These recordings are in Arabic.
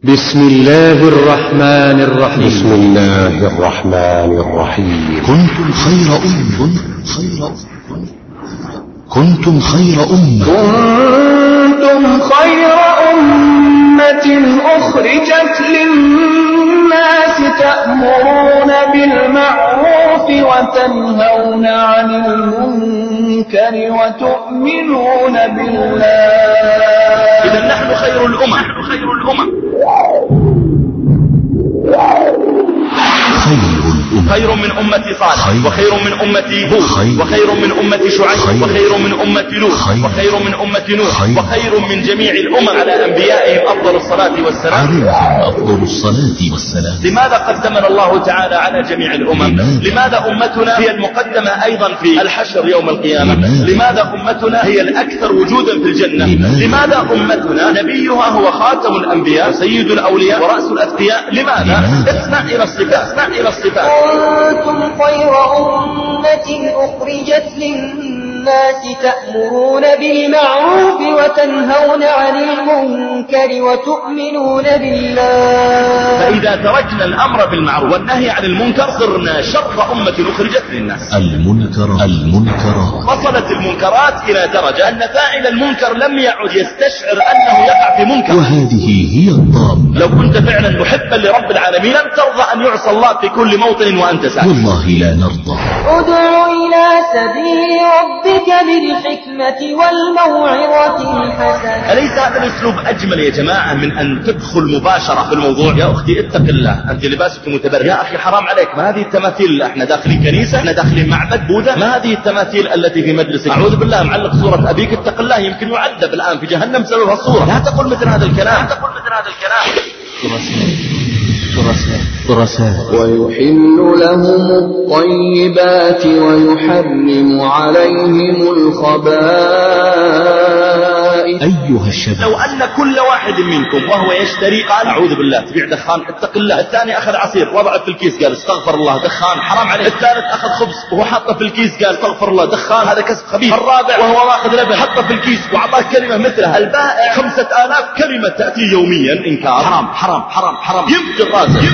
بسم الله الرحمن الرحيم. بسم الله الرحمن الرحيم. كنتم خير أمة أخرجت للناس تأمرون بالمعروف وتنهون عن المنكر وتؤمنون بالله. إذا نحن خير الأمم. خير من أمة صالح، وخير من أمة هود، وخير من أمة شعيب، وخير من أمة لوط، وخير من أمة نوح، وخير من جميع الأمم على أنبيائهم أفضل الصلاة والسلام. لماذا قدمنا الله تعالى على جميع الأمم؟ لماذا أمتنا هي المقدمة أيضا في الحشر يوم القيامة؟ لماذا أمتنا هي الأكثر وجودا في الجنة؟ لماذا أمتنا نبيها هو خاتم الأنبياء وسيد الأولياء ورأس الأتقياء؟ لماذا؟ اسمع إلى الصفات. كنتم خير أمة أخرجت للناس تأمرون بالمعروف وتنهون عن المنكر وتؤمنون بالله. فإذا تركنا الأمر بالمعروف والنهي عن المنكر صرنا شر أمة أخرجت للناس. المنكرات وصلت المنكرات إلى درجة أن فاعل المنكر لم يعد يستشعر أنه يقع في منكر، وهذه هي الضالة. لو كنت فعلا محبا لرب العالمين لن ترضى أن يعصى الله في كل موطن وأنت ساكت. والله لا نرضى. ادع إلى سبيل ربك بالحكمة والموعظة الحسنة. أليس هذا الأسلوب أجمل يا جماعة من أن تدخل مباشرة في الموضوع؟ يا أختي اتق الله، أنت لباسك متبرج. يا أخي حرام عليك، ما هذه التماثيل؟ احنا داخلين كنيسة، احنا داخلين معبد بوذا، ما هذه التماثيل التي في مجلسك؟ أعوذ بالله، معلق صورة أبيك، اتق الله، يمكن يعذب الآن في جهنم بسبب الصورة. لا تقول مثل هذا الكلام. ويحل لهم الطيبات ويحرم عليهم الخبائث. أيها الشباب، لو أن كل واحد منكم وهو يشتري قال أعوذ بالله، تبيع دخان اتق الله. الثاني أخذ عصير وضعه في الكيس قال استغفر الله دخان حرام عليه. الثالث أخذ خبز وهو حطه في الكيس قال استغفر الله دخان هذا كسب خبيث. الرابع وهو واخذ لبن حطه في الكيس وعطاه كلمة مثلها. البائع 5000 كلمة تأتي يوميا إنكار حرام حرام حرام حرام، يبقى راسه.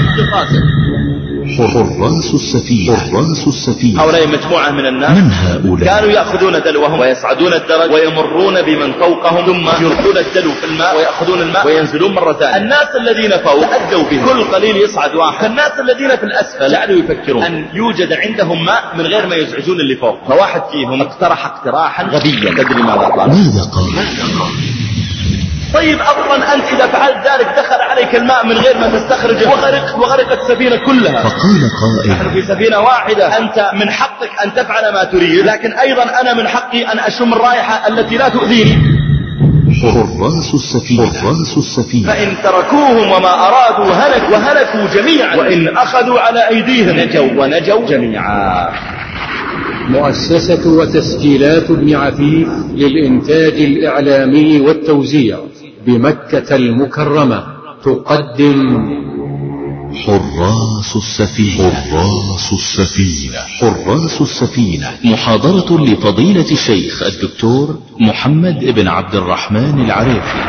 حراس السفينة. هؤلاء مجموعة من الناس، من هؤلاء؟ كانوا يأخذون دلوهم ويصعدون الدرج ويمرون بمن فوقهم ثم يلقون الدلو في الماء ويأخذون الماء وينزلون مرة ثانية. الناس الذين فوق تأدوا به، كل قليل يصعد واحد. الناس الذين في الأسفل جعلوا يفكرون أن يوجد عندهم ماء من غير ما يزعجون اللي فوق. فواحد فيهم اقترح اقتراحا غبيا. تدري ماذا قال؟ ماذا قال؟ طيب أصلا أنت إذا فعلت ذلك دخل عليك الماء من غير ما تستخرجه وغرقت السفينة كلها. فقال قائل: نحن في سفينة واحدة، أنت من حقك أن تفعل ما تريد، لكن أيضا أنا من حقي أن أشم الرائحة التي لا تؤذيني. حراس السفينة. فإن تركوهم وما أرادوا وهلكوا جميعا، وإن أخذوا على أيديهم ونجوا جميعا. مؤسسة وتسجيلات ابن عفيف للإنتاج الإعلامي والتوزيع بمكة المكرمة تقدم حراس السفينة. محاضرة لفضيلة الشيخ الدكتور محمد بن عبد الرحمن العريفي.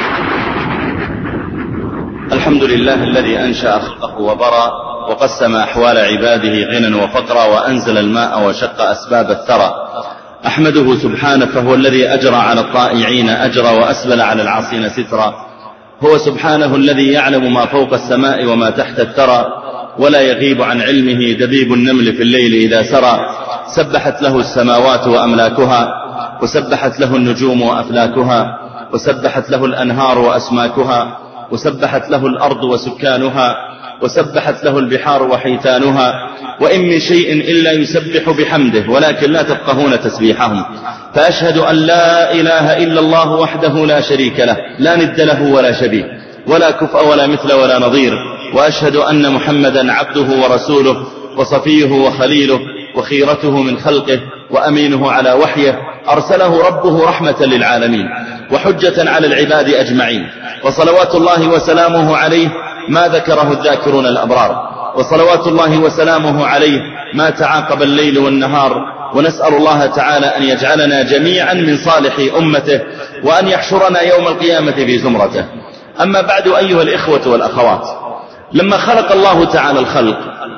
الحمد لله الذي أنشأ خلقه وبرى وقسم أحوال عباده غنى وفقرا وأنزل الماء وشق أسباب الثرى. أحمده سبحانه، فهو الذي أجرى على الطائعين أجرا وأسبل على العاصين سترا. هو سبحانه الذي يعلم ما فوق السماء وما تحت الثرى، ولا يغيب عن علمه دبيب النمل في الليل إذا سرى. سبحت له السماوات وأملاكها، وسبحت له النجوم وأفلاكها، وسبحت له الأنهار وأسماكها، وسبحت له الأرض وسكانها، وسبحت له البحار وحيتانها. وإن من شيء إلا يسبح بحمده ولكن لا تفقهون تسبيحهم. فأشهد أن لا إله إلا الله وحده لا شريك له، لا ند له ولا شبيه، ولا كفء ولا مثل ولا نظير. وأشهد أن محمدا عبده ورسوله وصفيه وخليله وخيرته من خلقه وأمينه على وحيه، أرسله ربه رحمة للعالمين وحجة على العباد أجمعين. وصلوات الله وسلامه عليه ما ذكره الذاكرون الأبرار، وصلوات الله وسلامه عليه ما تعاقب الليل والنهار. ونسأل الله تعالى أن يجعلنا جميعا من صالح أمته، وأن يحشرنا يوم القيامة في زمرته. أما بعد أيها الإخوة والأخوات، لما خلق الله تعالى الخلق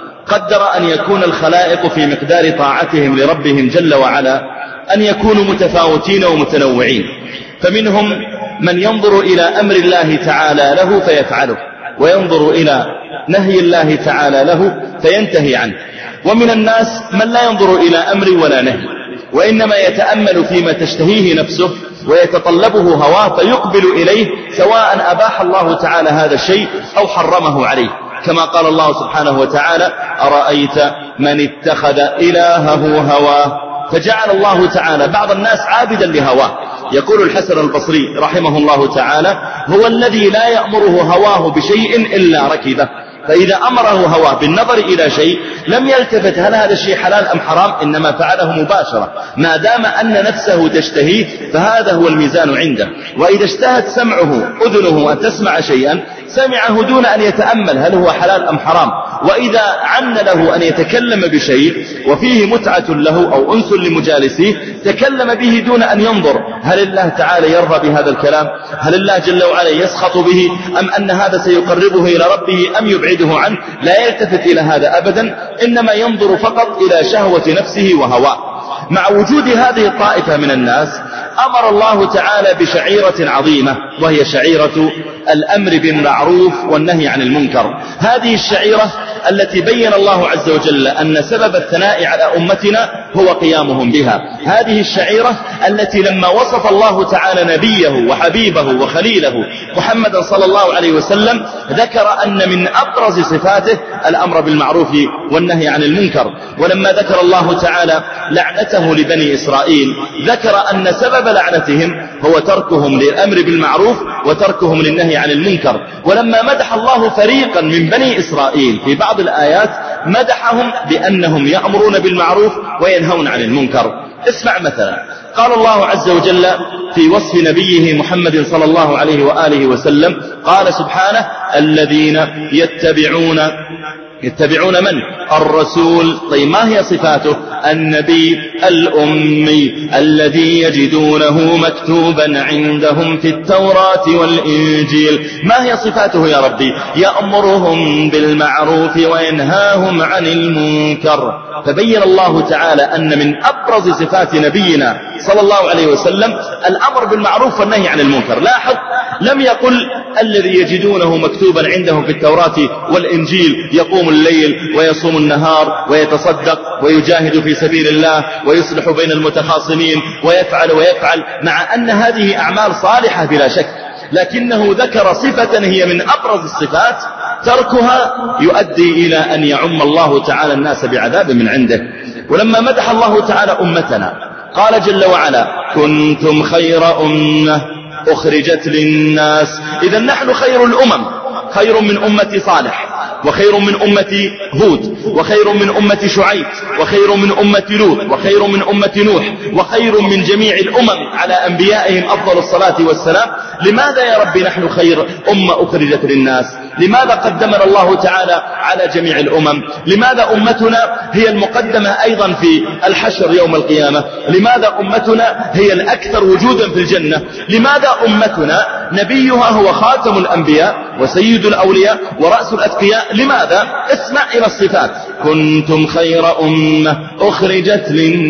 قدر أن يكون الخلائق في مقدار طاعتهم لربهم جل وعلا أن يكونوا متفاوتين ومتنوعين، فمنهم من ينظر إلى أمر الله تعالى له فيفعله، وينظر إلى نهي الله تعالى له فينتهي عنه، ومن الناس من لا ينظر إلى أمر ولا نهي، وإنما يتأمل فيما تشتهيه نفسه ويتطلبه هواه فيقبل إليه، سواء أباح الله تعالى هذا الشيء أو حرمه عليه، كما قال الله سبحانه وتعالى: أرأيت من اتخذ إلهه هواه. فجعل الله تعالى بعض الناس عابدا لهواه. يقول الحسن البصري رحمه الله تعالى: هو الذي لا يأمره هواه بشيء إلا ركبه، فإذا أمره هواه بالنظر إلى شيء لم يلتفت هل هذا الشيء حلال أم حرام، إنما فعله مباشرة، ما دام أن نفسه تشتهيه فهذا هو الميزان عنده. وإذا اشتهت سمعه أذنه أن تسمع شيئا سمعه دون أن يتأمل هل هو حلال أم حرام، وإذا عن له أن يتكلم بشيء وفيه متعة له أو أنس لمجالسيه تكلم به دون أن ينظر هل الله تعالى يرضى بهذا الكلام، هل الله جل وعلا يسخط به، أم أن هذا سيقربه إلى ربه أم يبعده عنه. لا يلتفت إلى هذا أبدا، إنما ينظر فقط إلى شهوة نفسه وهواه. مع وجود هذه الطائفة من الناس أمر الله تعالى بشعيرة عظيمة، وهي شعيرة الأمر بالمعروف والنهي عن المنكر. هذه الشعيرة التي بين الله عز وجل أن سبب الثناء على أمتنا هو قيامهم بها. هذه الشعيرة التي لما وصف الله تعالى نبيه وحبيبه وخليله محمدا صلى الله عليه وسلم ذكر أن من أبرز صفاته الأمر بالمعروف والنهي عن المنكر. ولما ذكر الله تعالى لعنته لبني إسرائيل ذكر أن سبب لعنتهم هو تركهم للأمر بالمعروف وتركهم للنهي عن المنكر. ولما مدح الله فريقا من بني إسرائيل في بعض الآيات مدحهم بأنهم يأمرون بالمعروف وينهون عن المنكر. اسمع مثلا، قال الله عز وجل في وصف نبيه محمد صلى الله عليه وآله وسلم، قال سبحانه: الذين يتبعون من؟ الرسول. طيب ما هي صفاته؟ النبي الأمي الذي يجدونه مكتوبا عندهم في التوراة والإنجيل. ما هي صفاته يا ربي؟ يأمرهم بالمعروف وينهاهم عن المنكر. فبين الله تعالى أن من أبرز صفات نبينا صلى الله عليه وسلم الأمر بالمعروف والنهي عن المنكر. لاحظ، لم يقل الذي يجدونه مكتوبا عندهم في التوراة والإنجيل يقوم الليل ويصوم النهار ويتصدق ويجاهد في سبيل الله ويصلح بين المتخاصمين ويفعل، مع أن هذه أعمال صالحة بلا شك، لكنه ذكر صفة هي من أبرز الصفات تركها يؤدي إلى أن يعم الله تعالى الناس بعذاب من عنده. ولما مدح الله تعالى أمتنا قال جل وعلا: كنتم خير أمة أخرجت للناس. إذا نحن خير الأمم، خير من أمة صالح، وخير من أمة هود، وخير من أمة شعيب، وخير من أمة لوط، وخير من أمة نوح، وخير من جميع الأمم على أنبيائهم أفضل الصلاة والسلام. لماذا يا ربي نحن خير أمة أخرجت للناس؟ لماذا قدمنا الله تعالى على جميع الأمم؟ لماذا أمتنا هي المقدمة أيضا في الحشر يوم القيامة؟ لماذا أمتنا هي الأكثر وجودا في الجنة؟ لماذا أمتنا نبيها هو خاتم الأنبياء وسيد الأولياء ورأس الأتقياء؟ لماذا؟ اسمع إلى الصفات: كنتم خير أمة أخرجت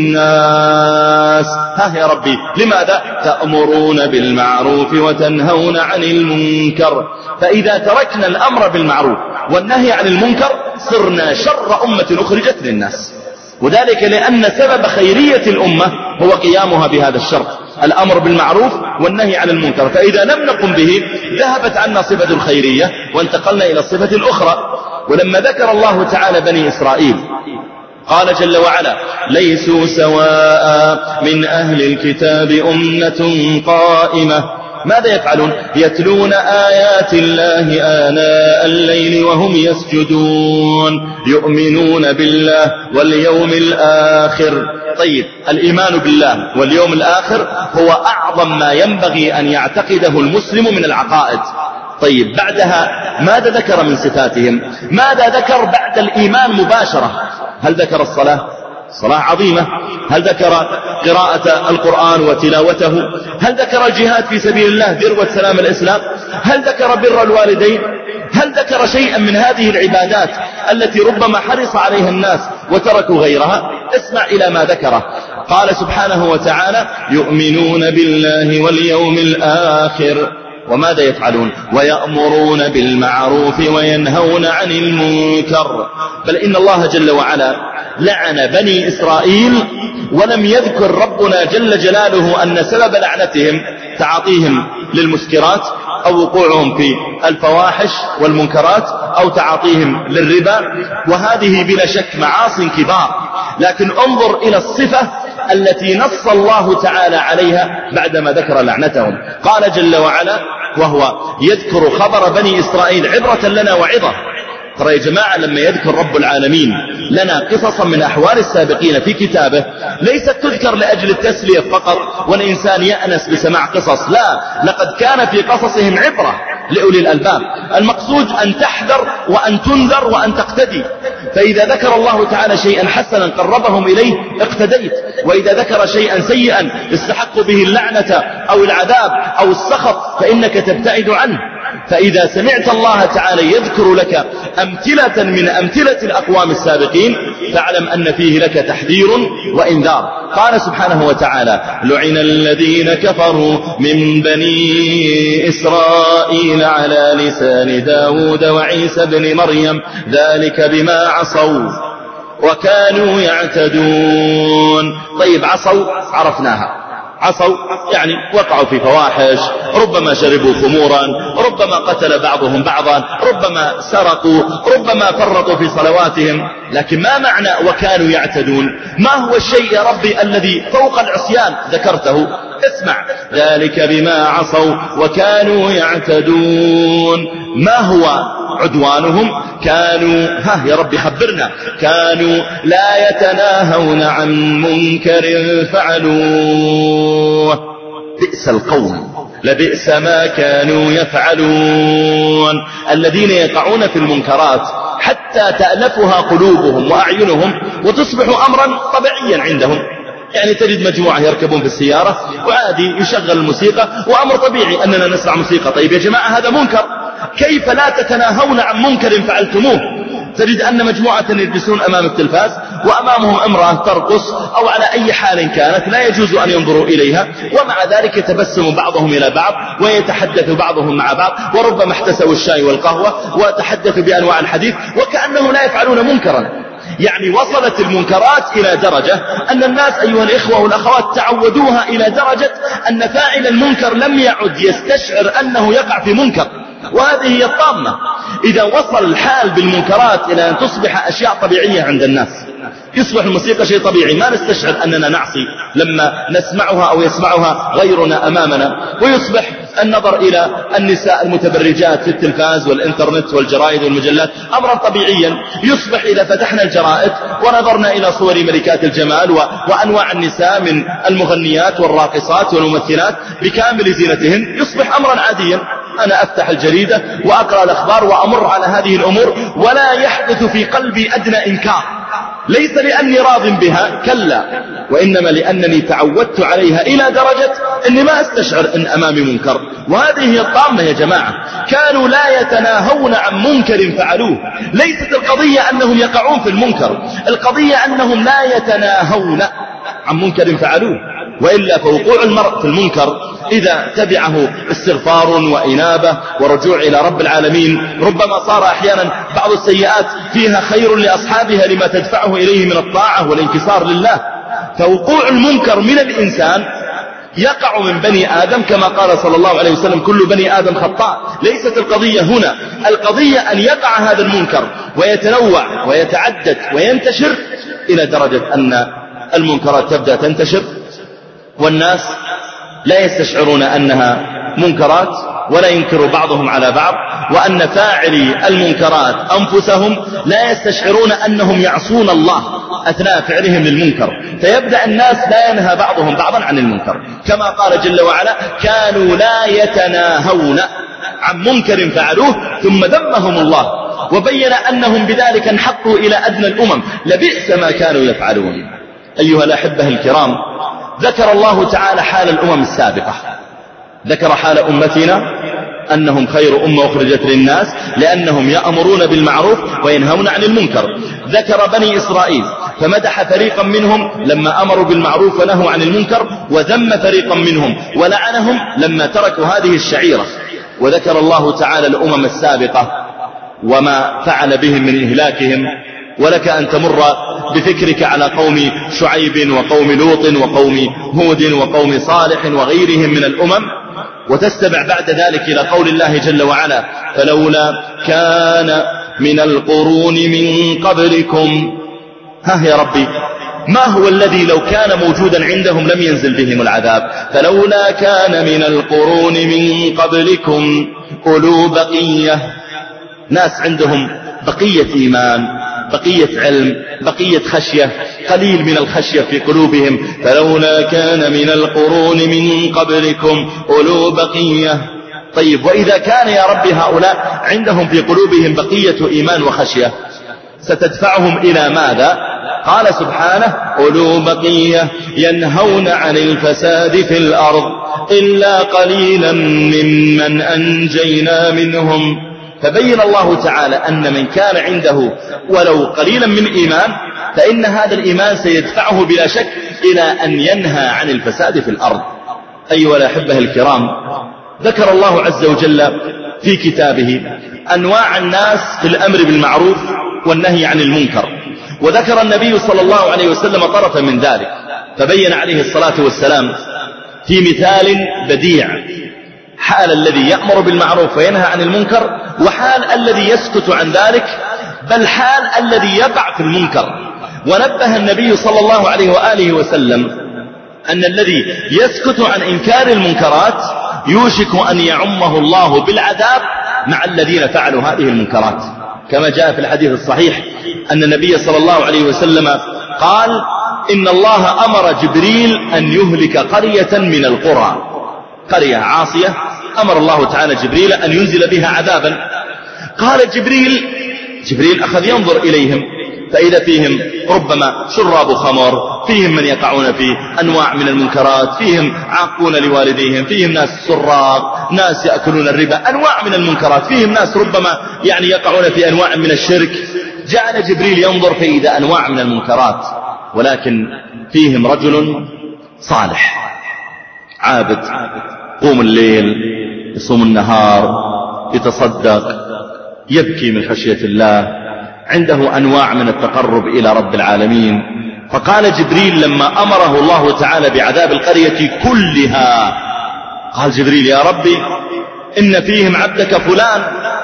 للناس. ها يا ربي، لماذا؟ تأمرون بالمعروف وتنهون عن المنكر. فإذا تركنا الأمر بالمعروف والنهي عن المنكر صرنا شر أمة أخرجت للناس، وذلك لأن سبب خيرية الأمة هو قيامها بهذا الشرط، الأمر بالمعروف والنهي عن المنكر. فإذا لم نقم به ذهبت عنا صفة الخيرية وانتقلنا إلى الصفة الأخرى. ولما ذكر الله تعالى بني إسرائيل قال جل وعلا: ليسوا سواء من أهل الكتاب أمة قائمة. ماذا يفعلون؟ يتلون آيات الله آناء الليل وهم يسجدون، يؤمنون بالله واليوم الآخر. طيب، الإيمان بالله واليوم الآخر هو أعظم ما ينبغي أن يعتقده المسلم من العقائد. طيب، بعدها ماذا ذكر من صفاتهم؟ ماذا ذكر بعد الإيمان مباشرة؟ هل ذكر الصلاة؟ صلاة عظيمة. هل ذكر قراءة القرآن وتلاوته؟ هل ذكر الجهاد في سبيل الله ذروة سلام الإسلام؟ هل ذكر بر الوالدين؟ هل ذكر شيئا من هذه العبادات التي ربما حرص عليها الناس وتركوا غيرها؟ اسمع إلى ما ذكره. قال سبحانه وتعالى: يؤمنون بالله واليوم الآخر وماذا يفعلون؟ ويأمرون بالمعروف وينهون عن المنكر. بل إن الله جل وعلا لعن بني إسرائيل ولم يذكر ربنا جل جلاله أن سبب لعنتهم تعاطيهم للمسكرات أو وقوعهم في الفواحش والمنكرات أو تعاطيهم للربا، وهذه بلا شك معاصٍ كبار. لكن انظر إلى الصفة التي نص الله تعالى عليها بعدما ذكر لعنتهم. قال جل وعلا وهو يذكر خبر بني إسرائيل عبرة لنا وعظة. ترى يا جماعة لما يذكر رب العالمين لنا قصصا من أحوال السابقين في كتابه ليست تذكر لأجل التسلية فقط والإنسان يأنس بسماع قصص، لا، لقد كان في قصصهم عبرة لأولي الألباب. المقصود أن تحذر وأن تنذر وأن تقتدي. فإذا ذكر الله تعالى شيئا حسنا قربهم إليه اقتديت، وإذا ذكر شيئا سيئا استحق به اللعنة أو العذاب أو السخط فإنك تبتعد عنه. فإذا سمعت الله تعالى يذكر لك أمثلة من أمثلة الأقوام السابقين فاعلم أن فيه لك تحذير وإنذار. قال سبحانه وتعالى: لعن الذين كفروا من بني إسرائيل على لسان داود وعيسى بن مريم ذلك بما عصوا وكانوا يعتدون. طيب، عصوا عرفناها، عصوا يعني وقعوا في فواحش، ربما شربوا خمورا، ربما قتل بعضهم بعضا، ربما سرقوا، ربما فرطوا في صلواتهم. لكن ما معنى وكانوا يعتدون؟ ما هو الشيء يا ربي الذي فوق العصيان ذكرته؟ اسمع: ذلك بما عصوا وكانوا يعتدون. ما هو عدوانهم؟ كانوا يا رب خبرنا. كانوا لا يتناهون عن منكر فعلوه. بئس القوم لبئس ما كانوا يفعلون. الذين يقعون في المنكرات حتى تألفها قلوبهم وأعينهم وتصبح أمرا طبيعيا عندهم. يعني تجد مجموعة يركبون في السيارة وعادي يشغل الموسيقى وأمر طبيعي أننا نسمع موسيقى. طيب يا جماعة هذا منكر، كيف لا تتناهون عن منكر فعلتموه؟ تجد أن مجموعة يجلسون أمام التلفاز وأمامهم امرأة ترقص أو على أي حال كانت لا يجوز أن ينظروا إليها، ومع ذلك يتبسم بعضهم إلى بعض ويتحدث بعضهم مع بعض، وربما احتسوا الشاي والقهوة وتحدثوا بأنواع الحديث وكأنهم لا يفعلون منكرا. يعني وصلت المنكرات إلى درجة أن الناس أيها الإخوة والأخوات تعودوها إلى درجة أن فاعل المنكر لم يعد يستشعر أنه يقع في منكر، وهذه هي الطامة. إذا وصل الحال بالمنكرات إلى أن تصبح أشياء طبيعية عند الناس، يصبح الموسيقى شيء طبيعي، ما نستشعر أننا نعصي لما نسمعها أو يسمعها غيرنا أمامنا، ويصبح النظر إلى النساء المتبرجات في التلفاز والإنترنت والجرائد والمجلات أمرا طبيعيا. يصبح إذا فتحنا الجرائد ونظرنا إلى صور ملكات الجمال وأنواع النساء من المغنيات والراقصات والممثلات بكامل زينتهن يصبح أمرا عاديا. أنا أفتح الجريدة وأقرأ الأخبار وأمر على هذه الأمور ولا يحدث في قلبي أدنى إنكار، ليس لأني راض بها، كلا، وإنما لأنني تعودت عليها إلى درجة أني ما أستشعر أن أمامي منكر. وهذه هي الطامة يا جماعة. كانوا لا يتناهون عن منكر فعلوه. ليست القضية أنهم يقعون في المنكر، القضية أنهم لا يتناهون عن منكر فعلوه. وإلا فوقوع المرء في المنكر إذا تبعه استغفار وإنابة ورجوع إلى رب العالمين ربما صار أحيانا بعض السيئات فيها خير لأصحابها لما تدفعه إليه من الطاعة والانكسار لله. فوقوع المنكر من الإنسان يقع من بني آدم كما قال صلى الله عليه وسلم: كل بني آدم خطاء. ليست القضية هنا، القضية أن يقع هذا المنكر ويتنوع ويتعدد وينتشر إلى درجة أن المنكرات تبدأ تنتشر والناس لا يستشعرون أنها منكرات ولا ينكر بعضهم على بعض، وأن فاعلي المنكرات أنفسهم لا يستشعرون أنهم يعصون الله أثناء فعلهم للمنكر، فيبدأ الناس لا ينهى بعضهم بعضا عن المنكر. كما قال جل وعلا: كانوا لا يتناهون عن منكر فعلوه، ثم ذمهم الله وبين أنهم بذلك انحطوا إلى أدنى الأمم، لبئس ما كانوا يفعلون. أيها الأحبة الكرام، ذكر الله تعالى حال الأمم السابقة، ذكر حال أمتنا أنهم خير أمة أخرجت للناس لأنهم يأمرون بالمعروف وينهون عن المنكر. ذكر بني إسرائيل فمدح فريقا منهم لما أمروا بالمعروف ونهوا عن المنكر، وذم فريقا منهم ولعنهم لما تركوا هذه الشعيرة. وذكر الله تعالى الأمم السابقة وما فعل بهم من إهلاكهم. ولك أن تمر بفكرك على قوم شعيب وقوم لوط وقوم هود وقوم صالح وغيرهم من الأمم، وتستمع بعد ذلك إلى قول الله جل وعلا: فلولا كان من القرون من قبلكم. ها يا ربي، ما هو الذي لو كان موجودا عندهم لم ينزل بهم العذاب؟ فلولا كان من القرون من قبلكم أولو بقية، ناس عندهم بقية إيمان، بقية علم، بقية خشية، قليل من الخشية في قلوبهم. فلولا كان من القرون من قبلكم أولو بقية. طيب، وإذا كان يا رب هؤلاء عندهم في قلوبهم بقية إيمان وخشية، ستدفعهم إلى ماذا؟ قال سبحانه: أولو بقية ينهون عن الفساد في الأرض إلا قليلا ممن أنجينا منهم. فبين الله تعالى أن من كان عنده ولو قليلا من إيمان فإن هذا الإيمان سيدفعه بلا شك إلى أن ينهى عن الفساد في الأرض. أيها الأحبة الكرام، ذكر الله عز وجل في كتابه أنواع الناس في الأمر بالمعروف والنهي عن المنكر، وذكر النبي صلى الله عليه وسلم طرفا من ذلك، فبين عليه الصلاة والسلام في مثال بديع حال الذي يأمر بالمعروف وينهى عن المنكر، وحال الذي يسكت عن ذلك، بل حال الذي يقع في المنكر. ونبه النبي صلى الله عليه وآله وسلم أن الذي يسكت عن إنكار المنكرات يوشك أن يعمه الله بالعذاب مع الذين فعلوا هذه المنكرات، كما جاء في الحديث الصحيح أن النبي صلى الله عليه وسلم قال: إن الله أمر جبريل أن يهلك قرية من القرى، قرية عاصية أمر الله تعالى جبريل أن ينزل بها عذابا. قال جبريل أخذ ينظر إليهم فإذا فيهم ربما شراب خمر، فيهم من يقعون في أنواع من المنكرات، فيهم عاقون لوالديهم، فيهم ناس سراق، ناس يأكلون الربا، أنواع من المنكرات، فيهم ناس ربما يقعون في أنواع من الشرك. جعل جبريل ينظر فإذا أنواع من المنكرات، ولكن فيهم رجل صالح عابد، قوم الليل، يصوم النهار، يتصدق، يبكي من خشية الله، عنده أنواع من التقرب إلى رب العالمين. فقال جبريل لما أمره الله تعالى بعذاب القرية كلها، قال جبريل: يا ربي إن فيهم عبدك فلان.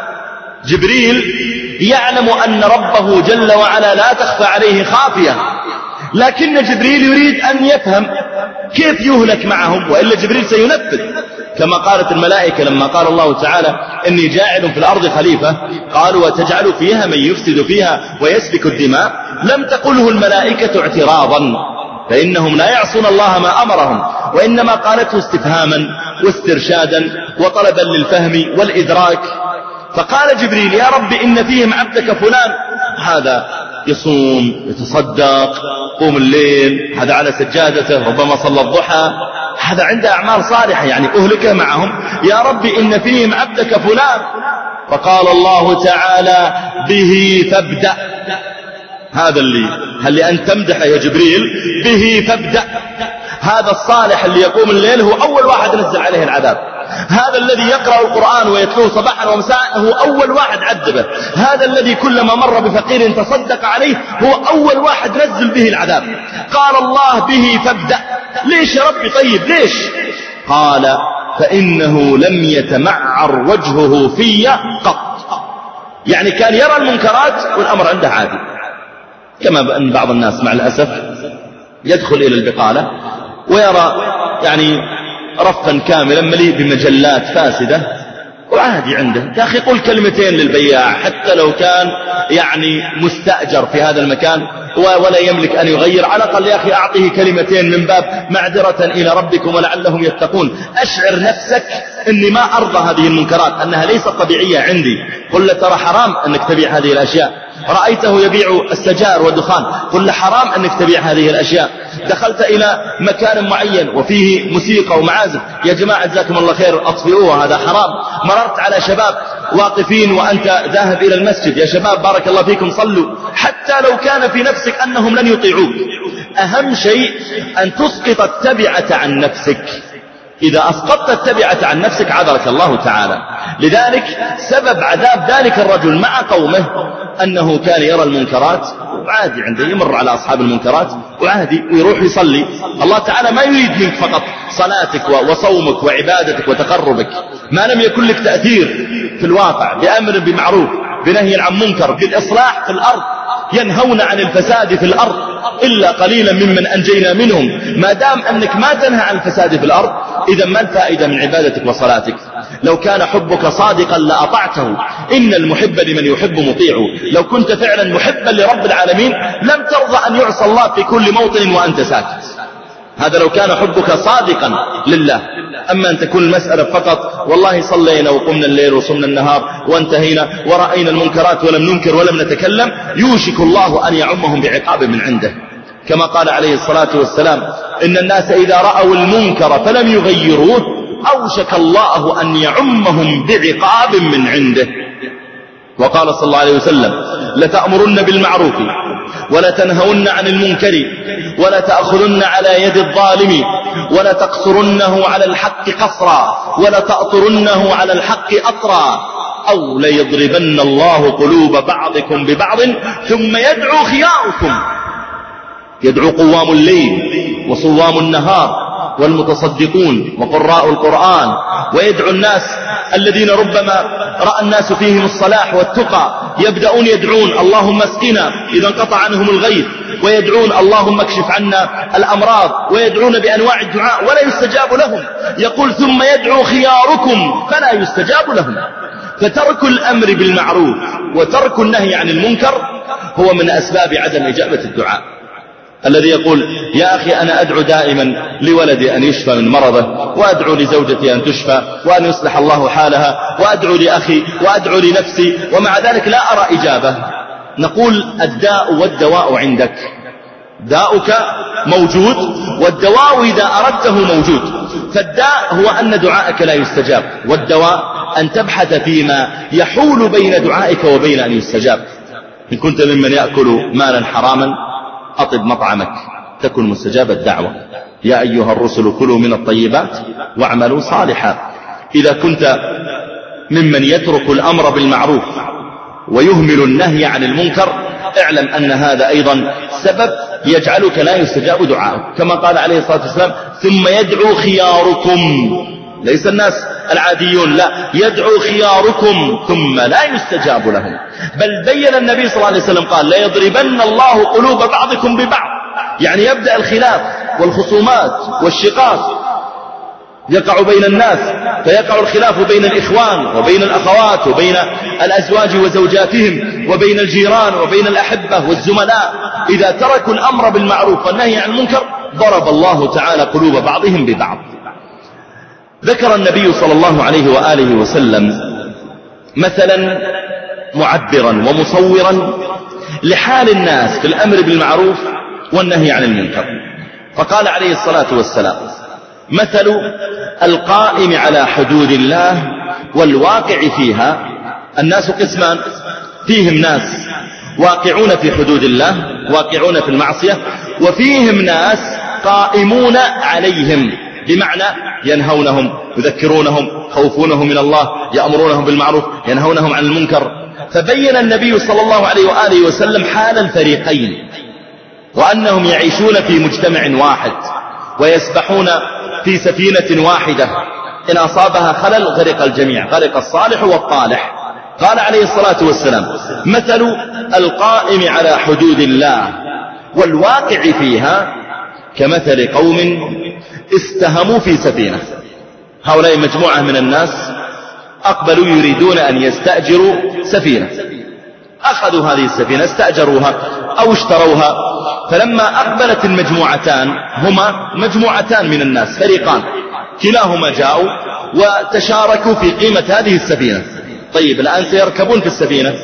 جبريل يعلم أن ربه جل وعلا لا تخفى عليه خافية، لكن جبريل يريد أن يفهم كيف يهلك معهم، وإلا جبريل سينفذ، كما قالت الملائكة لما قال الله تعالى: إني جاعل في الأرض خليفة، قالوا: وتجعل فيها من يفسد فيها ويسفك الدماء. لم تقله الملائكة اعتراضا، فإنهم لا يعصون الله ما أمرهم، وإنما قالته استفهاما واسترشادا وطلبا للفهم والإدراك. فقال جبريل: يا رب إن فيهم عبدك فلان، هذا يصوم، يتصدق، قوم الليل، هذا على سجادته، ربما صلى الضحى، هذا عنده أعمال صالحة، أهلك معهم. يا رب إن فيهم عبدك فلان. فقال الله تعالى: به فابدأ. هذا اللي أن تمدح يا جبريل، به فابدأ. هذا الصالح اللي يقوم الليل هو أول واحد نزل عليه العذاب. هذا الذي يقرأ القرآن ويتلوه صباحا ومساء هو أول واحد عذبه. هذا الذي كلما مر بفقير تصدق عليه هو أول واحد نزل به العذاب. قال الله: به فابدأ. ليش يا ربي؟ طيب ليش؟ قال: فإنه لم يتمعر وجهه في قط. كان يرى المنكرات والأمر عنده عادي، كما أن بعض الناس مع الأسف يدخل إلى البقالة ويرى رفا كاملا مليء بمجلات فاسدة وعادي عنده. يا أخي قل كلمتين للبياع حتى لو كان مستأجر في هذا المكان ولا يملك أن يغير، على الأقل يا أخي أعطيه كلمتين من باب معذرة إلى ربكم ولعلهم يتقون. أشعر نفسك أني ما أرضى هذه المنكرات، أنها ليست طبيعية عندي. قل له ترى حرام أنك تبيع هذه الأشياء، رأيته يبيع السجائر والدخان، قل له حرام أنك تبيع هذه الأشياء. دخلت إلى مكان معين وفيه موسيقى ومعازف، يا جماعة جزاكم الله خير أطفئوها، هذا حرام. مررت على شباب واقفين وأنت ذاهب إلى المسجد، يا شباب بارك الله فيكم صلوا، حتى لو كان في نفسك أنهم لن يطيعوك. أهم شيء أن تسقط التبعة عن نفسك. إذا أسقطت التبعة عن نفسك عذرك الله تعالى. لذلك سبب عذاب ذلك الرجل مع قومه أنه كان يرى المنكرات وعادي عنده، يمر على أصحاب المنكرات وعادي ويروح يصلي. الله تعالى ما يريد منك فقط صلاتك وصومك وعبادتك وتقربك، ما لم يكن لك تأثير في الواقع بأمر بمعروف بنهي عن منكر بالإصلاح في الأرض. ينهون عن الفساد في الأرض إلا قليلا ممن أنجينا منهم. ما دام أنك ما تنهى عن الفساد في الأرض، إذا ما الفائدة من عبادتك وصلاتك؟ لو كان حبك صادقا لأطعته، إن المحب لمن يحب مطيعه. لو كنت فعلا محبا لرب العالمين لم ترضى أن يعصى الله في كل موطن وأنت ساكت. هذا لو كان حبك صادقا لله. أما أن تكون المسألة فقط والله صلينا وقمنا الليل وصمنا النهار وانتهينا ورأينا المنكرات ولم ننكر ولم نتكلم، يوشك الله أن يعمهم بعقاب من عنده. كما قال عليه الصلاة والسلام: إن الناس إذا رأوا المنكر فلم يغيروه أوشك الله أن يعمهم بعقاب من عنده. وقال صلى الله عليه وسلم: لتأمرن بالمعروف ولتنهون عن المنكر ولتأخذن على يد الظالم ولتقصرنه على الحق قصرا ولتأطرنه على الحق أطرا أو ليضربن الله قلوب بعضكم ببعض ثم يدعو خياركم. يدعو قوام الليل وصوام النهار والمتصدقون وقراء القرآن، ويدعو الناس الذين ربما رأى الناس فيهم الصلاح والتقى، يبدأون يدعون اللهم اسقنا إذا انقطع عنهم الغيث، ويدعون اللهم اكشف عنا الأمراض، ويدعون بأنواع الدعاء ولا يستجاب لهم. يقول ثم يدعو خياركم فلا يستجاب لهم. فترك الأمر بالمعروف وترك النهي عن المنكر هو من أسباب عدم إجابة الدعاء. الذي يقول يا أخي أنا أدعو دائما لولدي أن يشفى من مرضه، وأدعو لزوجتي أن تشفى وأن يصلح الله حالها، وأدعو لأخي وأدعو لنفسي، ومع ذلك لا أرى إجابة. نقول الداء والدواء عندك، داؤك موجود والدواء إذا أردته موجود. فالداء هو أن دعائك لا يستجاب، والدواء أن تبحث فيما يحول بين دعائك وبين أن يستجاب. إن كنت ممن يأكل مالا حراما أطب مطعمك تكن مستجاب الدعوة. يا أيها الرسل كلوا من الطيبات واعملوا صالحا. إذا كنت ممن يترك الأمر بالمعروف ويهمل النهي عن المنكر، اعلم أن هذا أيضا سبب يجعلك لا يستجاب دعاءك. كما قال عليه الصلاة والسلام ثم يدعو خياركم، ليس الناس العاديون، لا، يدعو خياركم ثم لا يستجاب لهم. بل بين النبي صلى الله عليه وسلم قال لا يضربن الله قلوب بعضكم ببعض، يعني يبدأ الخلاف والخصومات والشقاق يقع بين الناس، فيقع الخلاف بين الإخوان وبين الأخوات وبين الأزواج وزوجاتهم وبين الجيران وبين الأحبة والزملاء. إذا تركوا الأمر بالمعروف والنهي عن المنكر ضرب الله تعالى قلوب بعضهم ببعض. ذكر النبي صلى الله عليه وآله وسلم مثلا معبرا ومصورا لحال الناس في الأمر بالمعروف والنهي عن المنكر، فقال عليه الصلاة والسلام مثل القائم على حدود الله والواقع فيها. الناس قسمان، فيهم ناس واقعون في حدود الله واقعون في المعصية، وفيهم ناس قائمون عليهم، بمعنى ينهونهم يذكرونهم خوفونهم من الله يأمرونهم بالمعروف ينهونهم عن المنكر. فبين النبي صلى الله عليه وآله وسلم حال الفريقين، وأنهم يعيشون في مجتمع واحد ويسبحون في سفينة واحدة، إن أصابها خلل غرق الجميع، غرق الصالح والطالح. قال عليه الصلاة والسلام مثل القائم على حدود الله والواقع فيها كمثل قوم استهموا في سفينة. هؤلاء مجموعة من الناس أقبلوا يريدون أن يستأجروا سفينة، أخذوا هذه السفينة استأجروها أو اشتروها. فلما أقبلت المجموعتان، هما مجموعتان من الناس فريقان، كلاهما جاءوا وتشاركوا في قيمة هذه السفينة. طيب الآن سيركبون في السفينة،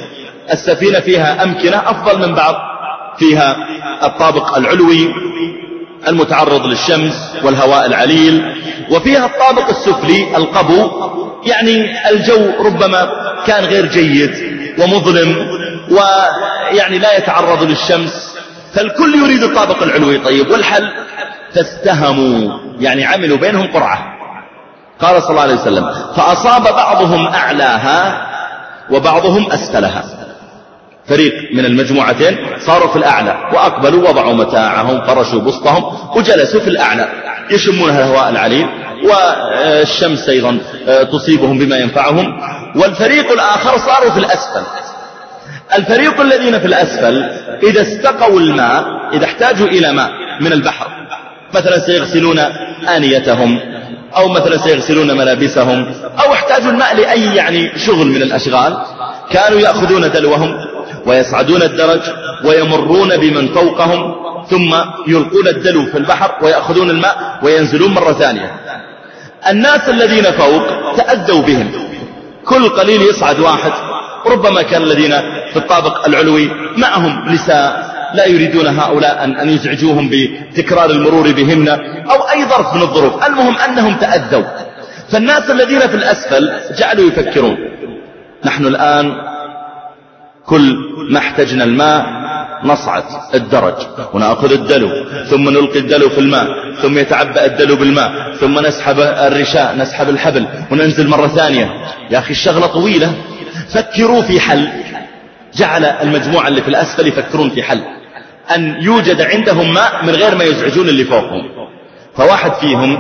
السفينة فيها أمكنة أفضل من بعض، فيها الطابق العلوي المتعرض للشمس والهواء العليل، وفيها الطابق السفلي القبو، يعني الجو ربما كان غير جيد ومظلم ويعني لا يتعرض للشمس، فالكل يريد الطابق العلوي. طيب والحل؟ فاستهموا، يعني عملوا بينهم قرعة. قال صلى الله عليه وسلم: فأصاب بعضهم أعلاها وبعضهم أسفلها. فريق من المجموعتين صاروا في الأعلى وأقبلوا وضعوا متاعهم، فرشوا بسطهم وجلسوا في الأعلى يشمون الهواء العليل، والشمس أيضا تصيبهم بما ينفعهم. والفريق الآخر صاروا في الأسفل. الفريق الذين في الأسفل إذا استقوا الماء، إذا احتاجوا إلى ماء من البحر، مثلا سيغسلون آنيتهم أو مثلا سيغسلون ملابسهم أو احتاجوا الماء لأي يعني شغل من الأشغال، كانوا يأخذون دلوهم ويصعدون الدرج ويمرون بمن فوقهم، ثم يلقون الدلو في البحر ويأخذون الماء وينزلون مرة ثانية. الناس الذين فوق تأذوا بهم، كل قليل يصعد واحد، ربما كان الذين في الطابق العلوي معهم نساء لا يريدون هؤلاء أن يزعجوهم بتكرار المرور بهن أو أي ظرف من الظروف، المهم أنهم تأذوا. فالناس الذين في الأسفل جعلوا يفكرون: نحن الآن كل ما احتجنا الماء نصعد الدرج ونأخذ الدلو، ثم نلقي الدلو في الماء، ثم يتعبأ الدلو بالماء، ثم نسحب الرشاء، نسحب الحبل وننزل مرة ثانية. يا أخي الشغلة طويلة، فكروا في حل. جعل المجموعة اللي في الأسفل يفكرون في حل، أن يوجد عندهم ماء من غير ما يزعجون اللي فوقهم. فواحد فيهم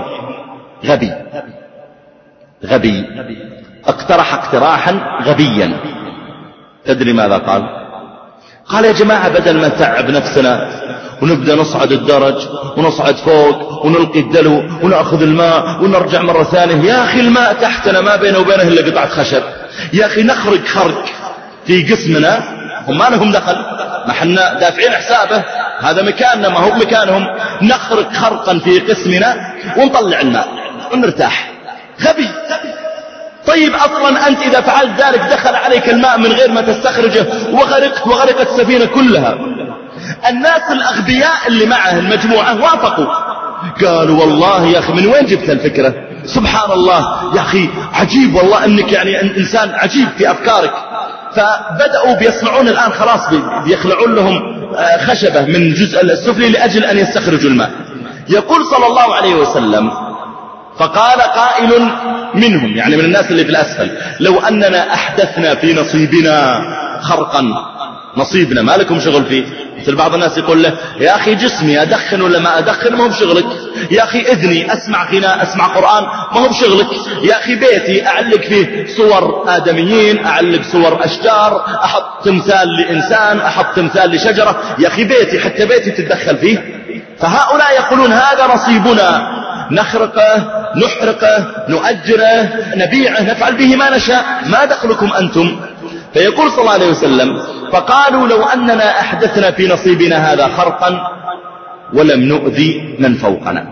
غبي اقترح اقتراحا غبيا. تدري ماذا قال؟ قال: يا جماعة بدل ما نتعب نفسنا ونبدأ نصعد الدرج ونصعد فوق ونلقي الدلو ونأخذ الماء ونرجع مرة ثانية، يا أخي الماء تحتنا ما بينه وبينه إلا قطعة خشب، يا أخي نخرج خرق في قسمنا، هم ما لهم دخل، ما حنا دافعين حسابه، هذا مكاننا ما هو مكانهم، نخرق خرقا في قسمنا ونطلع الماء ونرتاح. غبي. طيب أصلا أنت إذا فعلت ذلك دخل عليك الماء من غير ما تستخرجه وغرقت السفينة كلها. الناس الأغبياء اللي معه المجموعة وافقوا، قالوا: والله يا أخي من وين جبت الفكرة؟ سبحان الله يا أخي، عجيب والله أنك يعني إنسان عجيب في أفكارك. فبدأوا بيصنعون الآن خلاص بيخلعون لهم خشبة من الجزء السفلي لأجل أن يستخرجوا الماء. يقول صلى الله عليه وسلم: فقال قائل منهم، يعني من الناس اللي في الأسفل: لو أننا أحدثنا في نصيبنا خرقا، نصيبنا ما لكم شغل فيه. مثل بعض الناس يقول له: يا أخي جسمي أدخن ولا ما أدخن ما هو بشغلك، يا أخي إذني أسمع غناء أسمع قرآن ما هو بشغلك، يا أخي بيتي أعلق فيه صور آدميين، أعلق صور أشجار، أحط تمثال لإنسان، أحط تمثال لشجرة، يا أخي بيتي حتى بيتي تتدخل فيه. فهؤلاء يقولون: هذا نصيبنا، نخرقه نحرقه نؤجره نبيعه نفعل به ما نشاء، ما دخلكم أنتم. فيقول صلى الله عليه وسلم: فقالوا لو أننا أحدثنا في نصيبنا هذا خرقا ولم نؤذي من فوقنا.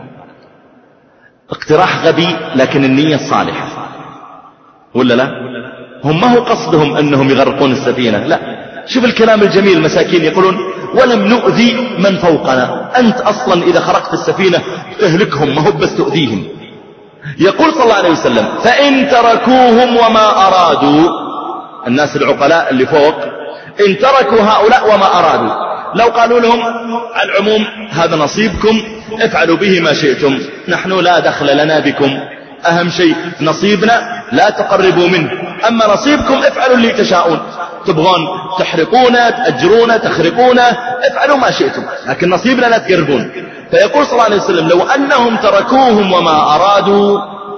اقتراح غبي لكن النية الصالحة، ولا لا؟ هم ما هو قصدهم أنهم يغرقون السفينة، لا، شوف الكلام الجميل. مساكين يقولون: ولم نؤذي من فوقنا، أنت أصلا إذا خرقت السفينة تهلكهم، ما هو بس تؤذيهم. يقول صلى الله عليه وسلم: فإن تركوهم وما أرادوا، الناس العقلاء اللي فوق إن تركوا هؤلاء وما أرادوا، لو قالوا لهم على العموم هذا نصيبكم افعلوا به ما شئتم، نحن لا دخل لنا بكم، أهم شيء نصيبنا لا تقربوا منه، أما نصيبكم افعلوا اللي تشاءون، تبغون تحرقونه تأجرونه تخرقونه افعلوا ما شئتم، لكن نصيبنا لا تقربون. فيقول صلى الله عليه وسلم: لو أنهم تركوهم وما أرادوا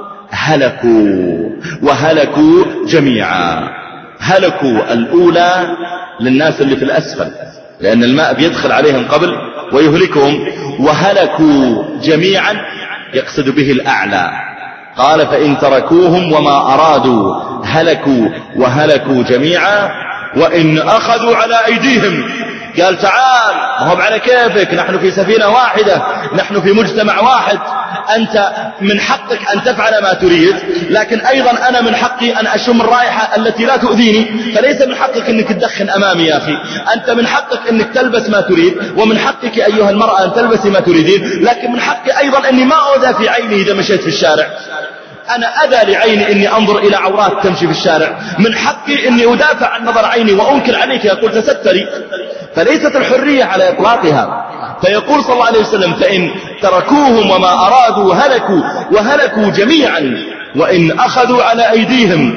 هلكوا وهلكوا جميعا. هلكوا الأولى للناس اللي في الأسفل لأن الماء بيدخل عليهم قبل ويهلكهم، وهلكوا جميعا يقصد به الأعلى. قال: فإن تركوهم وما أرادوا هلكوا وهلكوا جميعا، وإن أخذوا على أيديهم، قال: تعال ما هو على كيفك، نحن في سفينة واحدة، نحن في مجتمع واحد، أنت من حقك أن تفعل ما تريد، لكن أيضا أنا من حقي أن أشم الرائحة التي لا تؤذيني، فليس من حقك أنك تدخن أمامي يا أخي. أنت من حقك أنك تلبس ما تريد، ومن حقك أيها المرأة أن تلبسي ما تريدين، لكن من حقي أيضا أني ما أؤذى في عيني إذا مشيت في الشارع. أنا أذى لعيني إني أنظر إلى عورات تمشي في الشارع، من حقي إني أدافع عن نظر عيني وأنكر عليك يقول تستري. فليست الحرية على إطلاقها. فيقول صلى الله عليه وسلم: فإن تركوهم وما أرادوا هلكوا وهلكوا جميعا، وإن أخذوا على أيديهم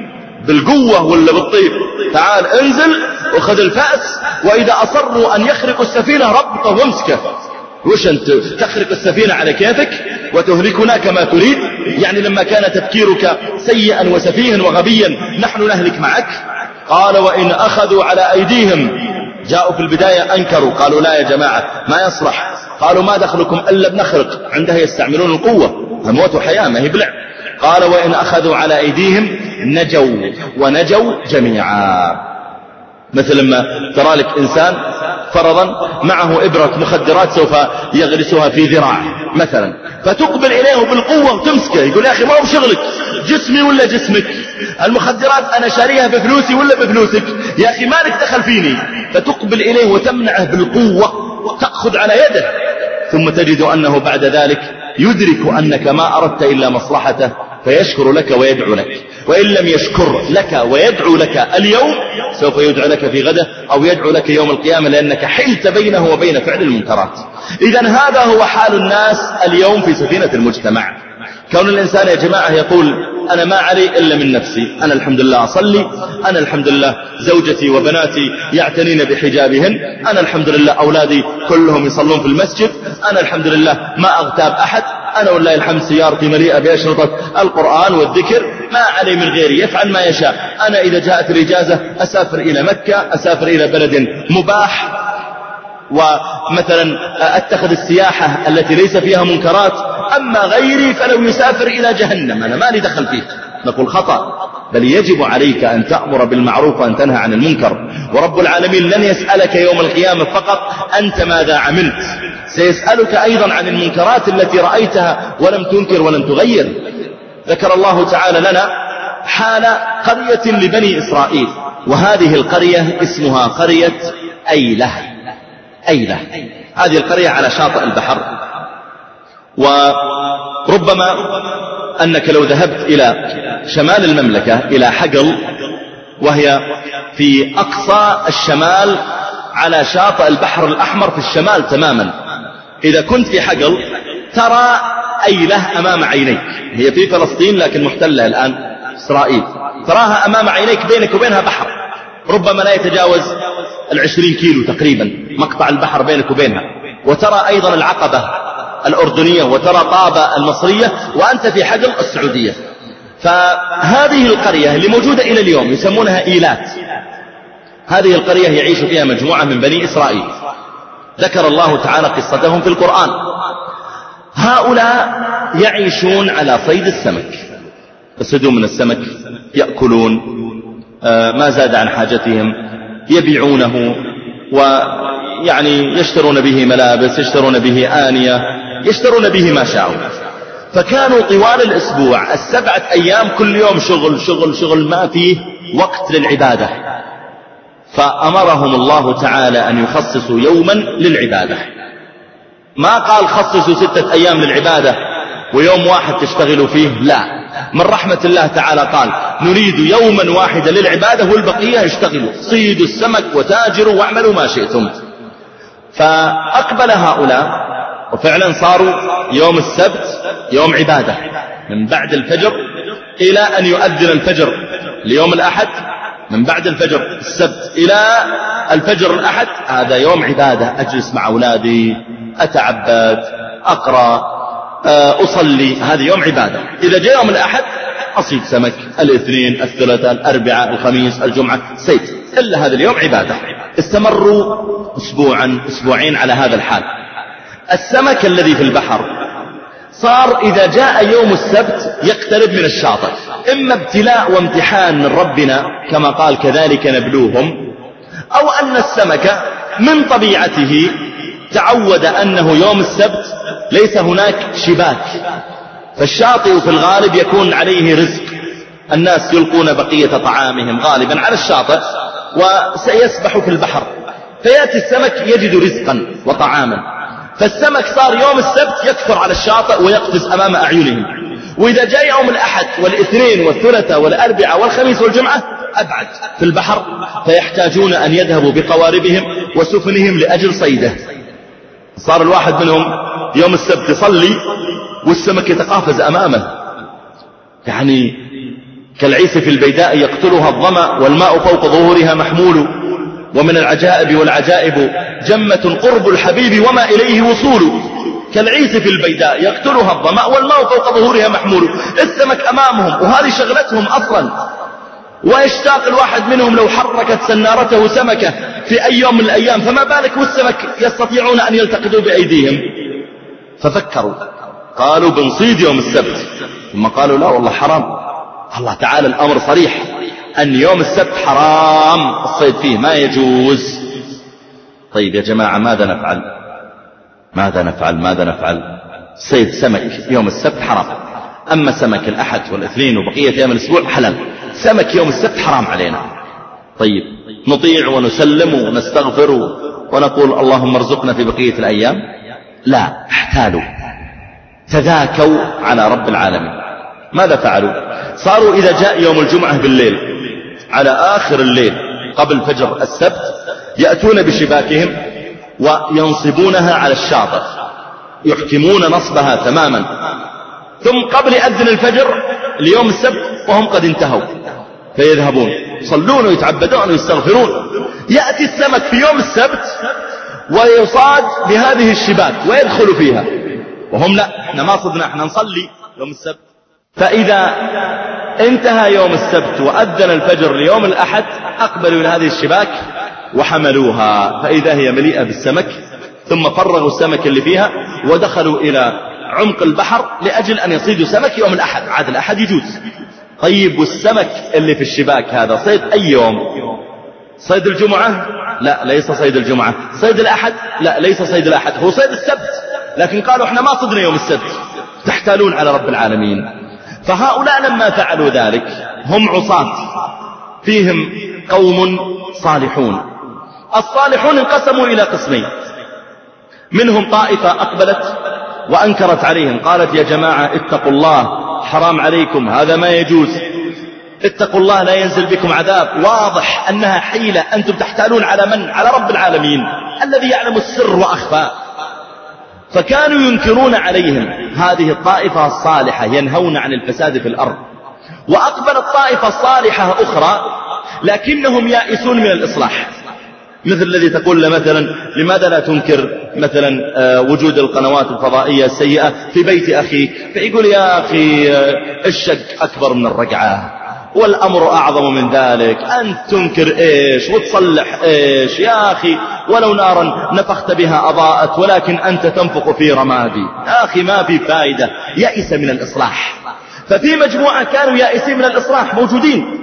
بالقوة ولا بالطيب، تعال انزل وخذ الفأس، وإذا أصروا أن يخرقوا السفينة ربطه وامسكه. وش أنت تخرق السفينة على كيفك وتهلكنا كما تريد؟ يعني لما كان تفكيرك سيئا وسفيها وغبيا نحن نهلك معك؟ قال: وإن أخذوا على أيديهم، جاءوا في البداية أنكروا، قالوا: لا يا جماعة ما يصلح. قالوا: ما دخلكم ألا بنخرق؟ عندها يستعملون القوة، موت وحياة ما هي بلع. قال: وإن أخذوا على أيديهم نجوا ونجوا جميعا. مثل لما ترى لك إنسان فرضا معه إبرة مخدرات سوف يغرسها في ذراعه مثلا، فتقبل إليه بالقوة وتمسكه، يقول: يا أخي ما هو بشغلك، جسمي ولا جسمك؟ المخدرات أنا شاريها بفلوسي ولا بفلوسك؟ يا أخي مالك دخل فيني. فتقبل إليه وتمنعه بالقوة، تأخذ على يده، ثم تجد أنه بعد ذلك يدرك أنك ما أردت إلا مصلحته، فيشكر لك ويدعو لك. وإن لم يشكر لك ويدعو لك اليوم، سوف يدعو لك في غده أو يدعو لك يوم القيامة، لأنك حلت بينه وبين فعل المنكرات. إذن هذا هو حال الناس اليوم في سفينة المجتمع. كون الإنسان يا جماعة يقول: أنا ما علي إلا من نفسي، أنا الحمد لله أصلي، أنا الحمد لله زوجتي وبناتي يعتنين بحجابهن، أنا الحمد لله أولادي كلهم يصلون في المسجد، أنا الحمد لله ما أغتاب أحد، أنا والله الحمد سيارتي مليئة بأشرطة القرآن والذكر، ما علي من غيري، يفعل ما يشاء. أنا إذا جاءت الإجازة أسافر إلى مكة، أسافر إلى بلد مباح، ومثلا أتخذ السياحة التي ليس فيها منكرات. أما غيري فلو يسافر إلى جهنم أنا ما لي دخل فيه. نقول: خطأ، بل يجب عليك أن تأمر بالمعروف وأن تنهى عن المنكر. ورب العالمين لن يسألك يوم القيامة فقط أنت ماذا عملت، سيسألك أيضا عن المنكرات التي رأيتها ولم تنكر ولم تغير. ذكر الله تعالى لنا حال قرية لبني إسرائيل، وهذه القرية اسمها قرية أيلة. أيلة هذه القرية على شاطئ البحر، وربما أنك لو ذهبت إلى شمال المملكة إلى حقل، وهي في أقصى الشمال على شاطئ البحر الأحمر في الشمال تماما، إذا كنت في حقل ترى أيلة أمام عينيك. هي في فلسطين لكن محتلة الآن إسرائيل، تراها أمام عينيك، بينك وبينها بحر ربما لا يتجاوز 20 كيلو تقريبا، مقطع البحر بينك وبينها. وترى أيضا العقبة الأردنية، وترى طابة المصرية، وأنت في حقل السعودية. فهذه القرية اللي موجودة إلى اليوم يسمونها إيلات. هذه القرية يعيش فيها مجموعة من بني إسرائيل، ذكر الله تعالى قصتهم في القرآن. هؤلاء يعيشون على صيد السمك، يصيدون من السمك، يأكلون ما زاد عن حاجتهم، يبيعونه، ويعني يشترون به ملابس، يشترون به آنية، يشترون به ما شاءوا. فكانوا طوال الأسبوع 7 أيام كل يوم شغل شغل شغل، ما فيه وقت للعبادة. فأمرهم الله تعالى أن يخصصوا يوما للعبادة. ما قال خصصوا 6 أيام للعبادة ويوم واحد تشتغلوا فيه، لا، من رحمة الله تعالى قال: نريد يوما واحدا للعبادة والبقية اشتغلوا، صيدوا السمك وتاجروا واعملوا ما شئتم. فأقبل هؤلاء، وفعلا صاروا يوم السبت يوم عبادة من بعد الفجر إلى أن يؤذن الفجر ليوم الأحد، من بعد الفجر السبت إلى الفجر الأحد هذا يوم عبادة. أجلس مع أولادي، أتعبد، أقرأ، أصلي، هذا يوم عبادة. إذا جاء يوم الأحد أصيد سمك، الاثنين، الثلاثاء، الأربعاء، الخميس، الجمعة صيد، إلا هذا اليوم عبادة. استمروا أسبوعا، أسبوعين على هذا الحال. السمك الذي في البحر صار إذا جاء يوم السبت يقترب من الشاطئ، إما ابتلاء وامتحان من ربنا كما قال: كذلك نبلوهم، أو أن السمك من طبيعته تعود أنه يوم السبت ليس هناك شباك، فالشاطئ في الغالب يكون عليه رزق، الناس يلقون بقية طعامهم غالبا على الشاطئ وسيسبح في البحر، فيأتي السمك يجد رزقا وطعاما، فالسمك صار يوم السبت يكثر على الشاطئ ويقفز أمام أعينهم، وإذا جاء يوم الأحد والاثنين والثلاثاء والأربعاء والخميس والجمعة أبعد في البحر، فيحتاجون أن يذهبوا بقواربهم وسفنهم لأجل صيده. صار الواحد منهم يوم السبت يصلي والسمك يتقافز أمامه، يعني كالعيس في البيداء يقتلها الظمأ والماء فوق ظهورها محمول، ومن العجائب والعجائب جمة قرب الحبيب وما إليه وصول، كالعيس في البيداء يقتلها الظمأ والماء فوق ظهورها محمول، السمك أمامهم وهذه شغلتهم أصلا، ويشتاق الواحد منهم لو حركت سنارته سمكة في أي يوم من الأيام، فما بالك والسمك يستطيعون أن يلتقطوا بأيديهم. ففكروا قالوا بنصيد يوم السبت، ثم قالوا لا والله حرام، الله تعالى الأمر صريح أن يوم السبت حرام الصيد فيه ما يجوز. طيب يا جماعة ماذا نفعل؟ ماذا نفعل؟ صيد سمك يوم السبت حرام، أما سمك الأحد والاثنين وبقية أيام الأسبوع حلال، سمك يوم السبت حرام علينا. طيب نطيع ونسلم ونستغفر ونقول اللهم ارزقنا في بقية الأيام؟ لا، احتالوا، تذاكوا على رب العالمين. ماذا فعلوا؟ صاروا إذا جاء يوم الجمعة بالليل على آخر الليل قبل فجر السبت يأتون بشباكهم وينصبونها على الشاطئ، يحكمون نصبها تماما، ثم قبل أذن الفجر ليوم السبت وهم قد انتهوا، فيذهبون يصلون ويتعبدون ويستغفرون، يأتي السمك في يوم السبت ويصاد بهذه الشباك ويدخل فيها، وهم لا، احنا ما صدنا، احنا نصلي يوم السبت. فإذا انتهى يوم السبت وأذن الفجر ليوم الأحد أقبلوا إلى هذه الشباك وحملوها، فإذا هي مليئة بالسمك، ثم فرغوا السمك اللي فيها ودخلوا إلى عمق البحر لأجل أن يصيدوا سمك يوم الأحد، عاد الأحد يجوز. طيب والسمك اللي في الشباك هذا صيد أي يوم؟ صيد الجمعة؟ لا، ليس صيد الجمعة. صيد الأحد؟ لا، ليس صيد الأحد، هو صيد السبت، لكن قالوا احنا ما صدنا يوم السبت، تحتالون على رب العالمين. فهؤلاء لما فعلوا ذلك هم عصاة، فيهم قوم صالحون. الصالحون انقسموا إلى قسمين، منهم طائفة أقبلت وأنكرت عليهم، قالت يا جماعة اتقوا الله، حرام عليكم، هذا ما يجوز، اتقوا الله لا ينزل بكم عذاب. واضح أنها حيلة، أنتم تحتالون على من؟ على رب العالمين الذي يعلم السر وأخفى. فكانوا ينكرون عليهم. هذه الطائفة الصالحة ينهون عن الفساد في الأرض. وأقبلت طائفة صالحة أخرى لكنهم يائسون من الإصلاح، مثل الذي تقول له مثلا لماذا لا تنكر مثلا وجود القنوات الفضائية السيئة في بيت أخيك، فيقول يا أخي الشق أكبر من الرقعة والأمر أعظم من ذلك، أنت تنكر إيش وتصلح إيش يا أخي، ولو نارا نفخت بها أضاءت ولكن أنت تنفخ في رمادي، يا أخي ما في فائدة، يأس من الإصلاح. ففي مجموعة كانوا يائسين من الإصلاح موجودين.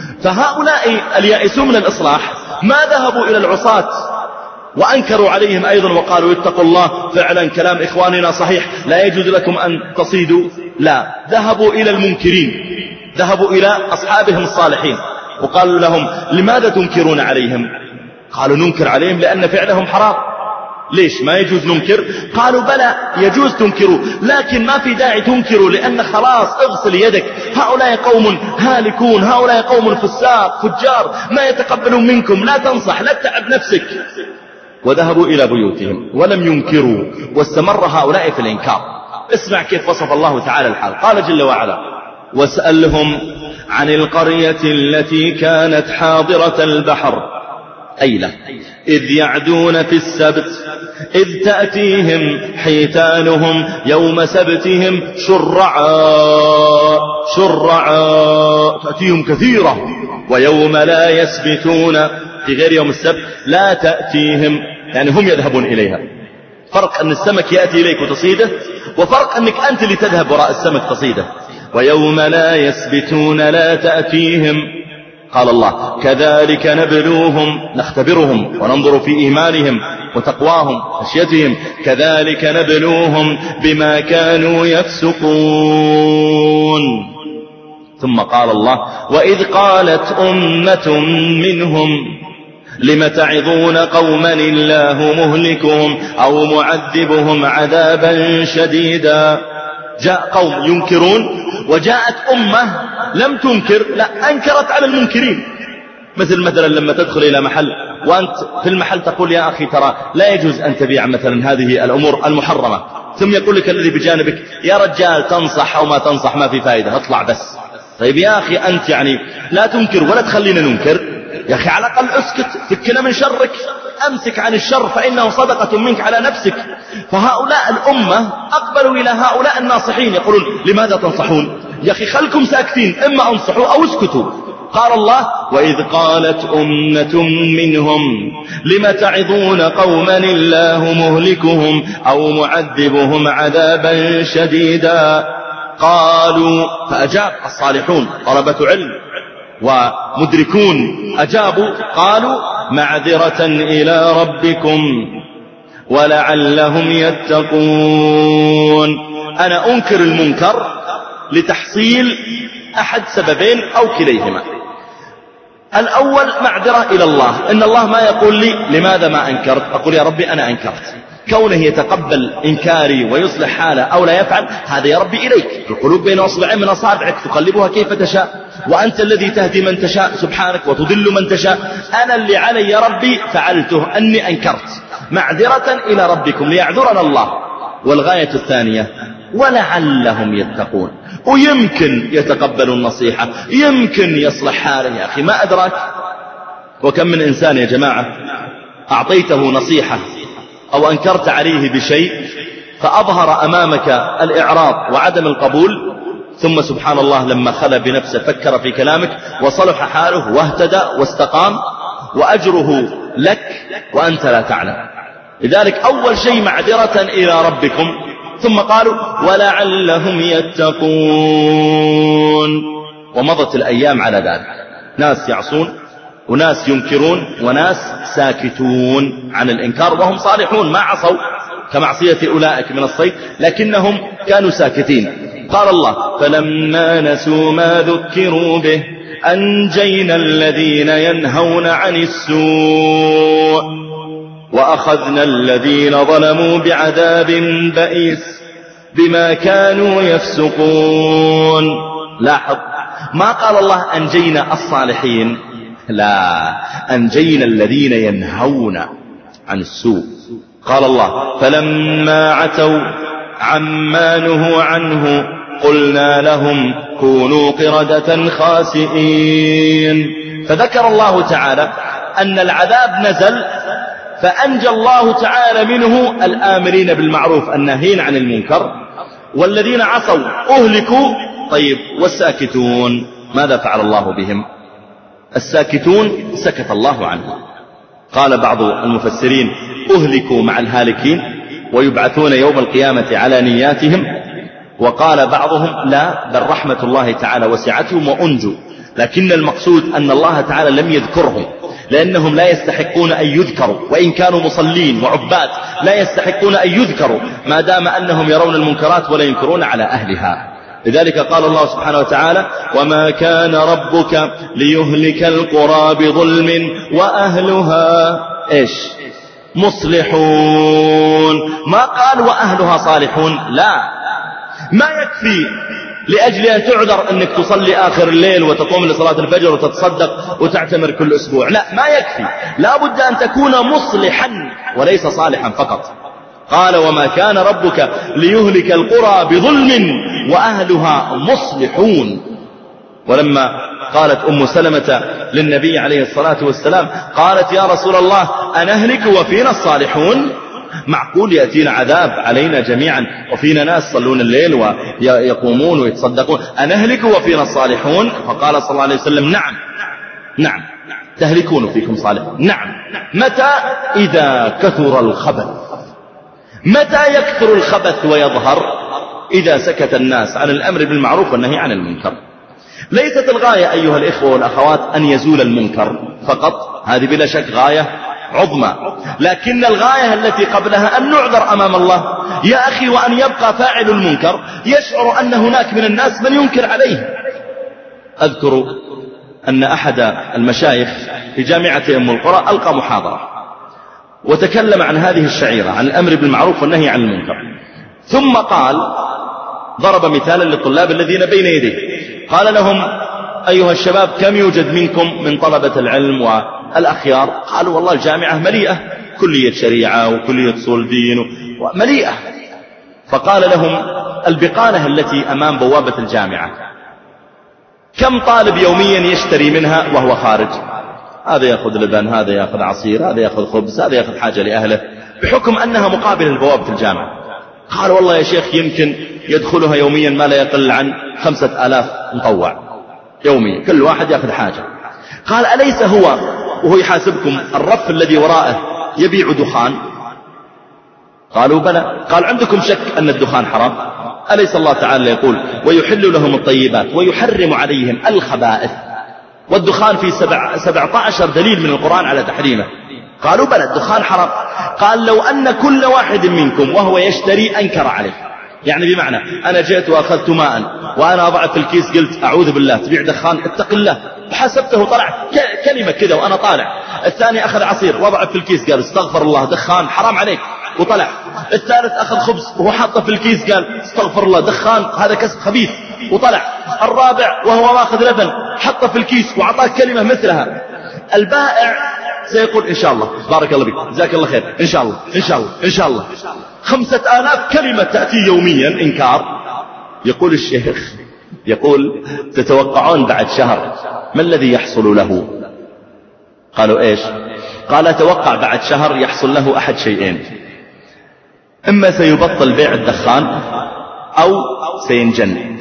فهؤلاء اليائسون من الإصلاح ما ذهبوا إلى العصاة وأنكروا عليهم أيضا وقالوا اتقوا الله، فعلا كلام إخواننا صحيح لا يجوز لكم أن تصيدوا، لا، ذهبوا إلى المنكرين، ذهبوا إلى أصحابهم الصالحين وقالوا لهم لماذا تنكرون عليهم؟ قالوا ننكر عليهم لأن فعلهم حرام. ليش ما يجوز ننكر؟ قالوا بلى يجوز تنكروا، لكن ما في داعي تنكروا لأن خلاص اغسل يدك، هؤلاء قوم هالكون، هؤلاء قوم فساق فجار ما يتقبلون منكم، لا تنصح لا تتعب نفسك. وذهبوا إلى بيوتهم ولم ينكروا، واستمر هؤلاء في الإنكار. اسمع كيف وصف الله تعالى الحال، قال جل وعلا واسألهم عن القرية التي كانت حاضرة البحر أيلة إذ يعدون في السبت إذ تأتيهم حيتانهم يوم سبتهم شرعا تأتيهم كثيرة، ويوم لا يسبتون في غير يوم السبت لا تأتيهم، يعني هم يذهبون إليها. فرق أن السمك يأتي إليك وتصيده، وفرق أنك أنت اللي تذهب وراء السمك تصيده. ويوم لا يسبتون لا تأتيهم، قال الله كذلك نبلوهم، نختبرهم وننظر في إيمانهم وتقواهم خشيتهم، كذلك نبلوهم بما كانوا يفسقون. ثم قال الله وإذ قالت أمة منهم لم تعظون قوما الله مهلكهم أو معذبهم عذابا شديدا. جاء قوم ينكرون وجاءت أمة لم تنكر، لا أنكرت على المنكرين. مثلا لما تدخل إلى محل وأنت في المحل تقول يا أخي ترى لا يجوز أن تبيع مثلا هذه الأمور المحرمة، ثم يقول لك الذي بجانبك يا رجال تنصح أو ما تنصح ما في فائدة اطلع بس. طيب يا أخي أنت يعني لا تنكر ولا تخلينا ننكر، يا أخي على الأقل اسكت فكنا من شرك، أمسك عن الشر فإنه صدقة منك على نفسك. فهؤلاء الأمة أقبلوا إلى هؤلاء الناصحين يقولون لماذا تنصحون؟ يا أخي خلكم ساكتين، إما أنصحوا أو اسكتوا. قال الله وإذ قالت أمة منهم لم تعظون قوما الله مهلكهم أو معذبهم عذابا شديدا. قالوا فأجاب الصالحون طلبة علم ومدركون أجابوا قالوا معذرة إلى ربكم ولعلهم يتقون. أنا أنكر المنكر لتحصيل أحد سببين أو كليهما. الأول معذرة إلى الله، إن الله ما يقول لي لماذا ما أنكرت، أقول يا ربي أنا أنكرت، كونه يتقبل إنكاري ويصلح حاله أو لا يفعل هذا يا ربي إليك. القلوب بين أصبعين من أصابعك تقلبها كيف تشاء، وأنت الذي تهدي من تشاء سبحانك وتضل من تشاء. أنا اللي علي يا ربي فعلته، أني أنكرت، معذرة إلى ربكم ليعذرنا الله. والغاية الثانية ولعلهم يتقون، ويمكن يتقبلوا النصيحة، يمكن يصلح حاله. يا أخي ما أدراك. وكم من إنسان يا جماعة أعطيته نصيحة أو أنكرت عليه بشيء فأظهر أمامك الإعراض وعدم القبول، ثم سبحان الله لما خلى بنفسه فكر في كلامك وصلح حاله واهتدى واستقام، وأجره لك وأنت لا تعلم. لذلك أول شيء معذرة إلى ربكم، ثم قالوا ولعلهم يتقون. ومضت الأيام على ذلك، ناس يعصون وناس ينكرون وناس ساكتون عن الإنكار وهم صالحون ما عصوا كمعصية أولئك من الصيد، لكنهم كانوا ساكتين. قال الله فلما نسوا ما ذكروا به أنجينا الذين ينهون عن السوء وأخذنا الذين ظلموا بعذاب بئيس بما كانوا يفسقون. لاحظ ما قال الله أنجينا الصالحين، لا، أنجينا الذين ينهون عن السوء. قال الله فلما عتوا عما نهوا عنه قلنا لهم كونوا قردة خاسئين. فذكر الله تعالى أن العذاب نزل فأنجى الله تعالى منه الآمرين بالمعروف الناهين عن المنكر، والذين عصوا أهلكوا. طيب والساكتون ماذا فعل الله بهم؟ الساكتون سكت الله عنهم. قال بعض المفسرين أهلكوا مع الهالكين ويبعثون يوم القيامة على نياتهم، وقال بعضهم لا، بل رحمة الله تعالى وسعتهم وأنجوا، لكن المقصود أن الله تعالى لم يذكرهم لأنهم لا يستحقون أن يذكروا، وإن كانوا مصلين وعباد لا يستحقون أن يذكروا ما دام أنهم يرون المنكرات ولا ينكرون على أهلها. لذلك قال الله سبحانه وتعالى وما كان ربك ليهلك القرى بظلم وأهلها إيش؟ مصلحون. ما قال وأهلها صالحون، لا، ما يكفي لأجل أن تعذر أنك تصلي آخر الليل وتقوم لصلاة الفجر وتتصدق وتعتمر كل أسبوع، لا، ما يكفي، لا بد أن تكون مصلحا وليس صالحا فقط. قال وما كان ربك ليهلك القرى بظلم وأهلها مصلحون. ولما قالت أم سلمة للنبي عليه الصلاة والسلام قالت يا رسول الله أنهلك وفينا الصالحون؟ معقول يأتينا عذاب علينا جميعا وفينا ناس يصلون الليل ويقومون ويتصدقون، أنهلك وفينا الصالحون؟ فقال صلى الله عليه وسلم نعم تهلكون فيكم صالحون. نعم. متى؟ إذا كثر الخبث. متى يكثر الخبث ويظهر؟ إذا سكت الناس عن الأمر بالمعروف والنهي عن المنكر. ليست الغاية أيها الإخوة والأخوات أن يزول المنكر فقط، هذه بلا شك غاية عظمى، لكن الغاية التي قبلها أن نعذر أمام الله يا أخي، وأن يبقى فاعل المنكر يشعر أن هناك من الناس من ينكر عليه. أذكر أن أحد المشايخ في جامعة أم القرى ألقى محاضرة وتكلم عن هذه الشعيرة، عن الأمر بالمعروف والنهي عن المنكر، ثم قال، ضرب مثالا للطلاب الذين بين يديه، قال لهم أيها الشباب كم يوجد منكم من طلبة العلم والأخيار؟ قالوا والله الجامعة مليئة، كلية شريعة وكلية أصول دين مليئة. فقال لهم البقالة التي أمام بوابة الجامعة كم طالب يوميا يشتري منها وهو خارج؟ هذا يأخذ لبن، هذا يأخذ عصير، هذا يأخذ خبز، هذا يأخذ حاجة لأهله، بحكم أنها مقابل لبوابة الجامعة. قال والله يا شيخ يمكن يدخلها يوميا ما لا يقل عن 5000 مطوع يوميا، كل واحد يأخذ حاجة. قال أليس هو وهو يحاسبكم الرف الذي وراءه يبيع دخان؟ قالوا بلى. قال عندكم شك أن الدخان حرام؟ أليس الله تعالى يقول ويحل لهم الطيبات ويحرم عليهم الخبائث، والدخان في 17 دليل من القرآن على تحريمه. قالوا بلى الدخان حرام. قال لو أن كل واحد منكم وهو يشتري أنكر عليه، يعني بمعنى أنا جئت وأخذت ماء وأنا أضعت في الكيس قلت أعوذ بالله تبيع دخان اتق الله، وحسبته طلع كلمة كذا وأنا طالع. الثاني أخذ عصير وضع في الكيس قال استغفر الله دخان حرام عليك وطلع. الثالث أخذ خبز وهو حاطه في الكيس قال استغفر الله دخان هذا كسب خبيث وطلع. الرابع وهو ماخذ لبن حطه في الكيس وعطاه كلمة مثلها. البائع سيقول إن شاء الله بارك الله بك جزاك الله خير إن شاء الله إن شاء الله إن شاء الله. 5000 كلمة تأتي يوميا إنكار. يقول الشيخ يقول تتوقعون بعد شهر ما الذي يحصل له؟ قالوا إيش؟ قال أتوقع بعد شهر يحصل له أحد شيئين، إما سيبطل بيع الدخان أو سينجن.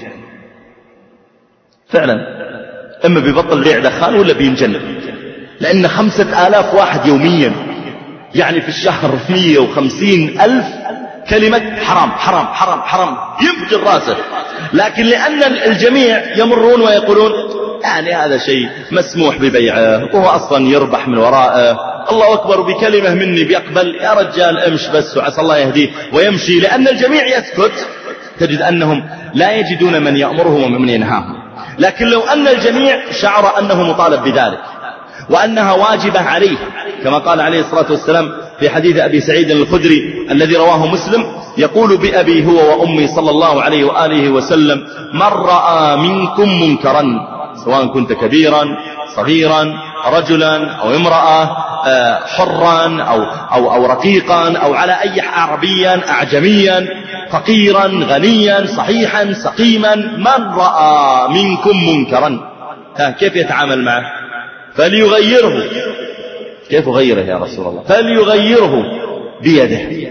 فعلا إما بيبطل بيع دخان ولا بينجن، لأن 5000 واحد يوميا يعني في الشهر 150,000 كلمة حرام حرام حرام حرام ينفجر راسه. لكن لأن الجميع يمرون ويقولون يعني هذا شيء مسموح ببيعه وهو أصلا يربح من وراءه، الله أكبر بكلمة مني بيقبل، يا رجال امش بس وعسى الله يهديه ويمشي. لأن الجميع يسكت تجد أنهم لا يجدون من يأمرهم ومن ينهاهم. لكن لو أن الجميع شعر أنه مطالب بذلك وأنها واجبة عليه، كما قال عليه الصلاة والسلام في حديث أبي سعيد الخدري الذي رواه مسلم، يقول بأبي هو وأمي صلى الله عليه وآله وسلم من رأى منكم منكرا سواء كنت كبيرا صغيرا رجلا أو امرأة حرا أو رقيقا أو على أي عربيا أعجميا فقيرا غنيا صحيحا سقيما، من رأى منكم منكرا كيف يتعامل معه؟ فليغيره. كيف غيره يا رسول الله؟ فليغيره بيده.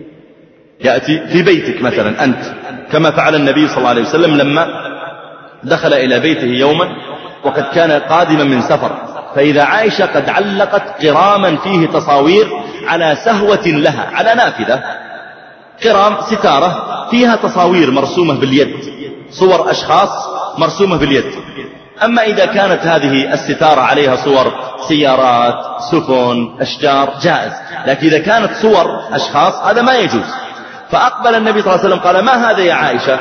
يأتي في بيتك مثلا أنت كما فعل النبي صلى الله عليه وسلم لما دخل إلى بيته يوما وقد كان قادما من سفر، فإذا عائشة قد علقت قراما فيه تصاوير على سهوة لها على نافذة، قرام ستارة فيها تصاوير مرسومة باليد، صور أشخاص مرسومة باليد. أما إذا كانت هذه الستارة عليها صور سيارات سفن أشجار جائز، لكن إذا كانت صور أشخاص هذا ما يجوز. فأقبل النبي صلى الله عليه وسلم قال ما هذا يا عائشة؟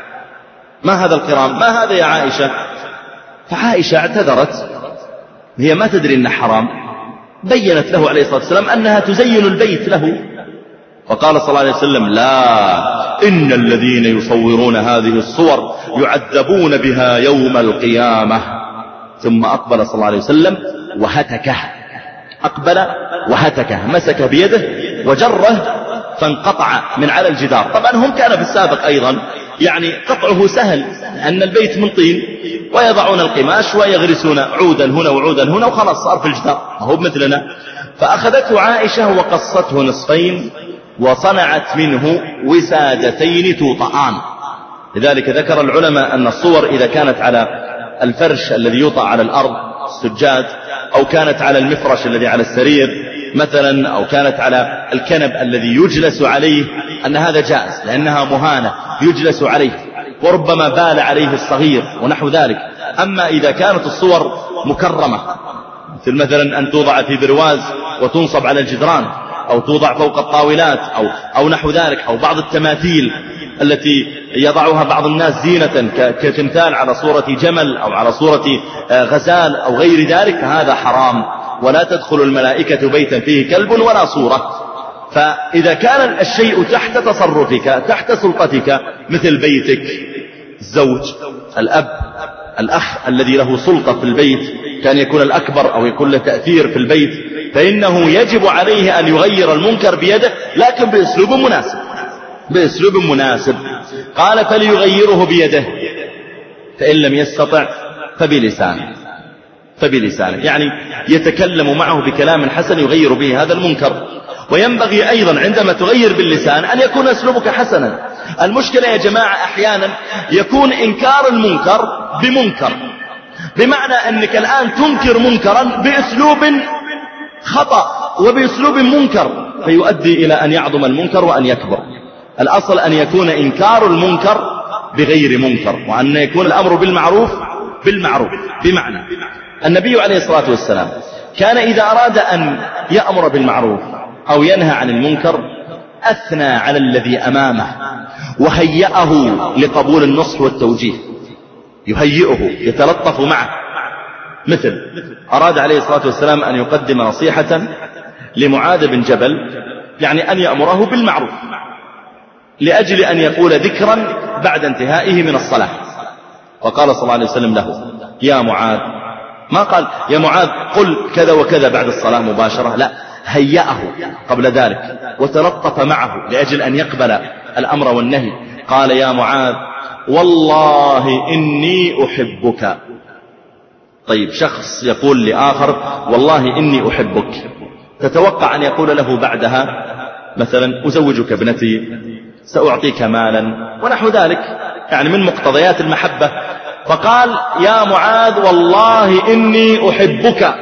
ما هذا القرام؟ ما هذا يا عائشة؟ فعائشة اعتذرت، هي ما تدري أنه حرام، بيّنت له عليه الصلاة والسلام أنها تزين البيت له. فقال صلى الله عليه وسلم لا، إن الذين يصورون هذه الصور يعذبون بها يوم القيامة. ثم أقبل صلى الله عليه وسلم وهتكه، أقبل وهتكه، مسك بيده وجره فانقطع من على الجدار. طبعا هم كان في السابق أيضا يعني قطعه سهل، أن البيت من طين ويضعون القماش ويغرسون عودا هنا وعودا هنا وخلاص صار في الجدار، ما هو مثلنا. فأخذته عائشة وقصته نصفين وصنعت منه وسادتين توطئان. لذلك ذكر العلماء أن الصور إذا كانت على الفرش الذي يوطأ على الأرض السجاد، أو كانت على المفرش الذي على السرير مثلا، أو كانت على الكنب الذي يجلس عليه، أن هذا جائز لأنها مهانة يجلس عليه وربما بال عليه الصغير ونحو ذلك، أما إذا كانت الصور مكرمة، مثل مثلا أن توضع في برواز وتنصب على الجدران، أو توضع فوق الطاولات أو نحو ذلك، أو بعض التماثيل التي يضعها بعض الناس زينة كتمثال على صورة جمل أو على صورة غزال أو غير ذلك، هذا حرام. ولا تدخل الملائكة بيتا فيه كلب ولا صورة. فإذا كان الشيء تحت تصرفك تحت سلطتك، مثل بيتك، الزوج، الأب، الأخ الذي له سلطة في البيت، كان يكون الأكبر أو يكون له تأثير في البيت، فإنه يجب عليه أن يغير المنكر بيده، لكن بأسلوب مناسب. قال فليغيره بيده، فإن لم يستطع فبلسانه، يعني يتكلم معه بكلام حسن يغير به هذا المنكر. وينبغي أيضا عندما تغير باللسان أن يكون أسلوبك حسنا. المشكلة يا جماعة أحيانا يكون إنكار المنكر بمنكر، بمعنى أنك الآن تنكر منكرا بأسلوب خطأ وبأسلوب منكر، فيؤدي إلى أن يعظم المنكر وأن يكبر. الأصل أن يكون إنكار المنكر بغير منكر، وأن يكون الأمر بالمعروف. بمعنى النبي عليه الصلاة والسلام كان إذا أراد أن يأمر بالمعروف أو ينهى عن المنكر أثنى على الذي أمامه وهيئه لقبول النصح والتوجيه، يهيئه، يتلطف معه. مثل أراد عليه الصلاة والسلام أن يقدم نصيحة لمعاذ بن جبل، يعني أن يأمره بالمعروف لأجل أن يقول ذكرا بعد انتهائه من الصلاة، وقال صلى الله عليه وسلم له يا معاذ، ما قال يا معاذ قل كذا وكذا بعد الصلاة مباشرة، لا، هيأه قبل ذلك وتلطف معه لأجل أن يقبل الأمر والنهي. قال يا معاذ والله إني أحبك. طيب، شخص يقول لآخر والله إني أحبك، تتوقع أن يقول له بعدها مثلا أزوجك ابنتي، سأعطيك مالا ونحو ذلك، يعني من مقتضيات المحبة. فقال يا معاذ والله إني أحبك،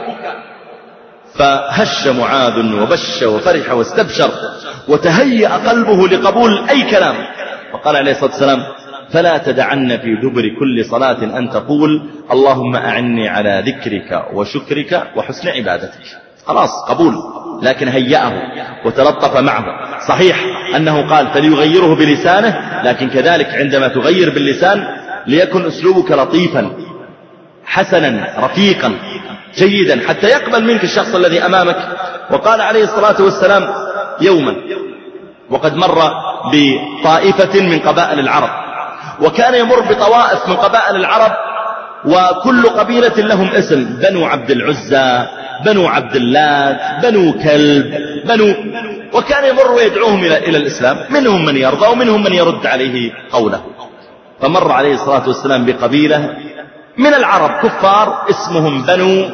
فهش معاذ وبش وفرح واستبشر وتهيأ قلبه لقبول أي كلام. وقال عليه الصلاة والسلام فلا تدعن في دبر كل صلاة أن تقول اللهم أعني على ذكرك وشكرك وحسن عبادتك. خلاص قبول، لكن هيأه وتلطف معه. صحيح أنه قال فليغيره بلسانه، لكن كذلك عندما تغير باللسان ليكن أسلوبك لطيفا حسنا رفيقا جيدا حتى يقبل منك الشخص الذي أمامك. وقال عليه الصلاة والسلام يوما وقد مر بطائفة من قبائل العرب، وكان يمر بطوائف من قبائل العرب وكل قبيلة لهم اسم، بنو عبد العزى، بنو عبد اللات، بنو كلب، وكان يمر ويدعوهم إلى الإسلام، منهم من يرضى ومنهم من يرد عليه قوله. فمر عليه الصلاة والسلام بقبيلة من العرب كفار اسمهم بنو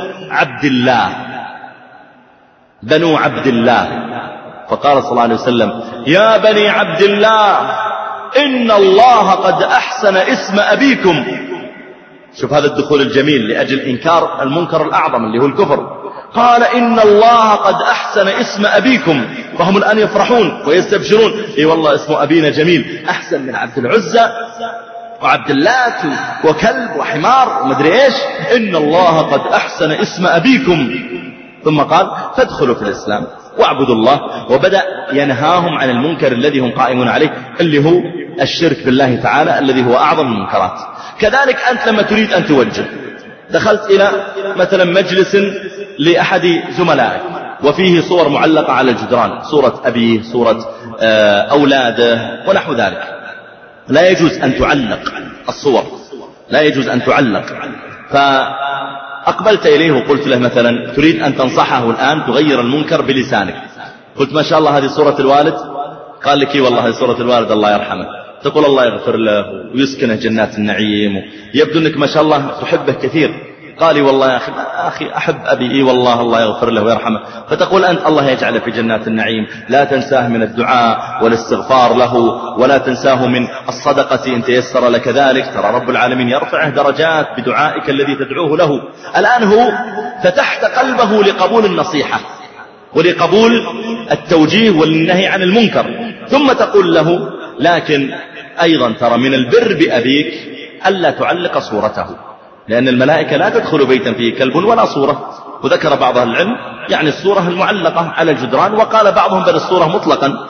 عبد الله، فقال صلى الله عليه وسلم يا بني عبد الله إن الله قد أحسن اسم أبيكم. شوف هذا الدخول الجميل لأجل إنكار المنكر الأعظم اللي هو الكفر. قال إن الله قد أحسن اسم أبيكم، فهم الآن يفرحون ويستبشرون، إي والله اسم أبينا جميل، أحسن من عبد العزى وعبد اللات وكلب وحمار ومدري إيش، إن الله قد أحسن اسم أبيكم. ثم قال فادخلوا في الإسلام واعبدوا الله، وبدأ ينهاهم عن المنكر الذي هم قائمون عليه اللي هو الشرك بالله تعالى الذي هو أعظم المنكرات. كذلك أنت لما تريد أن توجه، دخلت إلى مثلا مجلس لأحد زملائك وفيه صور معلقة على الجدران، صورة أبيه، صورة أولاده ونحو ذلك، لا يجوز أن تعلق الصور، لا يجوز أن تعلق. فأقبلت إليه وقلت له مثلا تريد أن تنصحه الآن تغير المنكر بلسانك، قلت ما شاء الله هذه صورة الوالد، قال لك والله هذه صورة الوالد الله يرحمه، تقول الله يغفر له ويسكنه جنات النعيم، يبدو أنك ما شاء الله تحبه كثير. قال لي والله يا أخي أحب أبي، إيه والله الله يغفر له ويرحمه. فتقول أنت الله يجعله في جنات النعيم، لا تنساه من الدعاء والاستغفار له، ولا تنساه من الصدقة إن تيسر لك ذلك، ترى رب العالمين يرفعه درجات بدعائك الذي تدعوه له. الآن هو فتحت قلبه لقبول النصيحة ولقبول التوجيه والنهي عن المنكر، ثم تقول له لكن أيضا ترى من البر بأبيك ألا تعلق صورته، لأن الملائكة لا تدخل بيتا فيه كلب ولا صورة. وذكر بعض العلم يعني الصورة المعلقة على الجدران، وقال بعضهم بل الصورة مطلقا،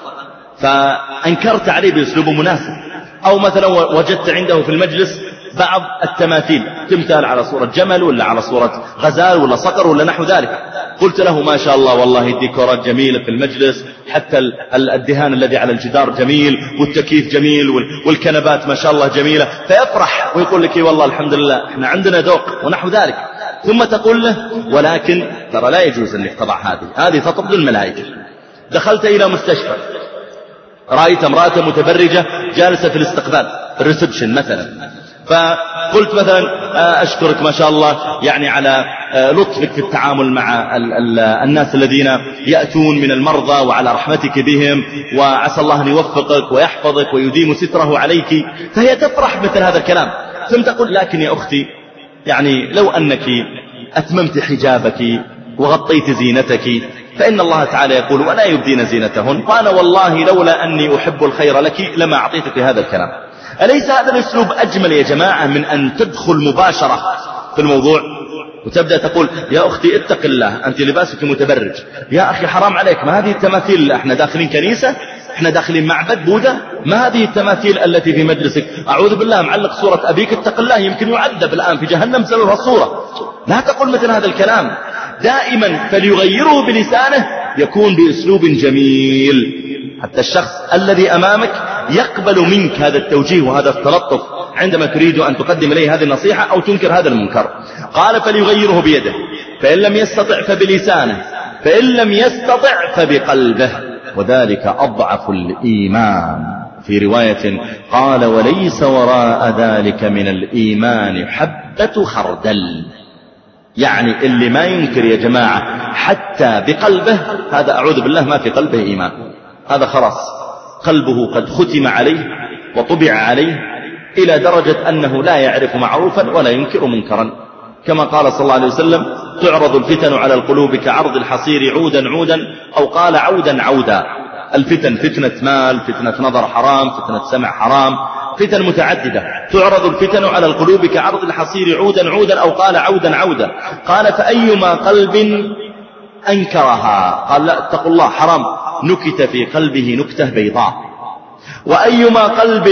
فأنكرت عليه بأسلوب مناسب. أو مثلا وجدت عنده في المجلس بعض التماثيل، تمثال على صورة جمل ولا على صورة غزال ولا صقر ولا نحو ذلك، قلت له ما شاء الله والله الديكورات جميلة في المجلس، حتى الدهان الذي على الجدار جميل، والتكييف جميل، والكنبات ما شاء الله جميلة، فيفرح ويقول لك والله الحمد لله احنا عندنا ذوق ونحو ذلك. ثم تقول له ولكن ترى لا يجوز انك تضع هذه تطرد الملائكة. دخلت إلى مستشفى، رأيت امرأة متبرجة جالسة في الاستقبال الريسبشن مثلا، فقلت مثلا أشكرك ما شاء الله يعني على لطفك في التعامل مع الناس الذين يأتون من المرضى، وعلى رحمتك بهم، وعسى الله أن يوفقك ويحفظك ويديم ستره عليك. فهي تفرح مثل هذا الكلام. ثم تقول لكن يا أختي يعني لو أنك أتممت حجابك وغطيت زينتك، فإن الله تعالى يقول ولا يبدين زينتهن، وأنا والله لولا أني أحب الخير لك لما أعطيتك هذا الكلام. أليس هذا الأسلوب أجمل يا جماعة من أن تدخل مباشرة في الموضوع وتبدأ تقول يا أختي اتق الله أنت لباسك متبرج، يا أخي حرام عليك، ما هذه التماثيل، احنا داخلين كنيسة، احنا داخلين معبد بوذا، ما هذه التماثيل التي في مجلسك، أعوذ بالله معلق صورة أبيك، اتق الله يمكن يعذب الآن في جهنم بسبب الصورة. لا تقول مثل هذا الكلام. دائما فليغيره بلسانه، يكون بأسلوب جميل حتى الشخص الذي أمامك يقبل منك هذا التوجيه وهذا التلطف عندما تريد أن تقدم إليه هذه النصيحة أو تنكر هذا المنكر. قال فليغيره بيده، فإن لم يستطع فبلسانه، فإن لم يستطع فبقلبه، وذلك أضعف الإيمان. في رواية قال وليس وراء ذلك من الإيمان حبة خردل. يعني اللي ما ينكر يا جماعة حتى بقلبه، هذا أعوذ بالله ما في قلبه إيمان، هذا خلاص قلبه قد ختم عليه وطبع عليه إلى درجة أنه لا يعرف معروفا ولا ينكر منكرا. كما قال صلى الله عليه وسلم تعرض الفتن على القلوب كعرض الحصير عودا عودا، أو قال عودا عودا. الفتن فتنة مال، فتنة نظر حرام، فتنة سمع حرام، فتن متعددة. تعرض الفتن على القلوب كعرض الحصير عودا عودا، أو قال عودا عودا. قال فأيما قلب أنكرها، قال لا اتقوا الله حرام، نكت في قلبه نكتة بيضاء. وأيما قلب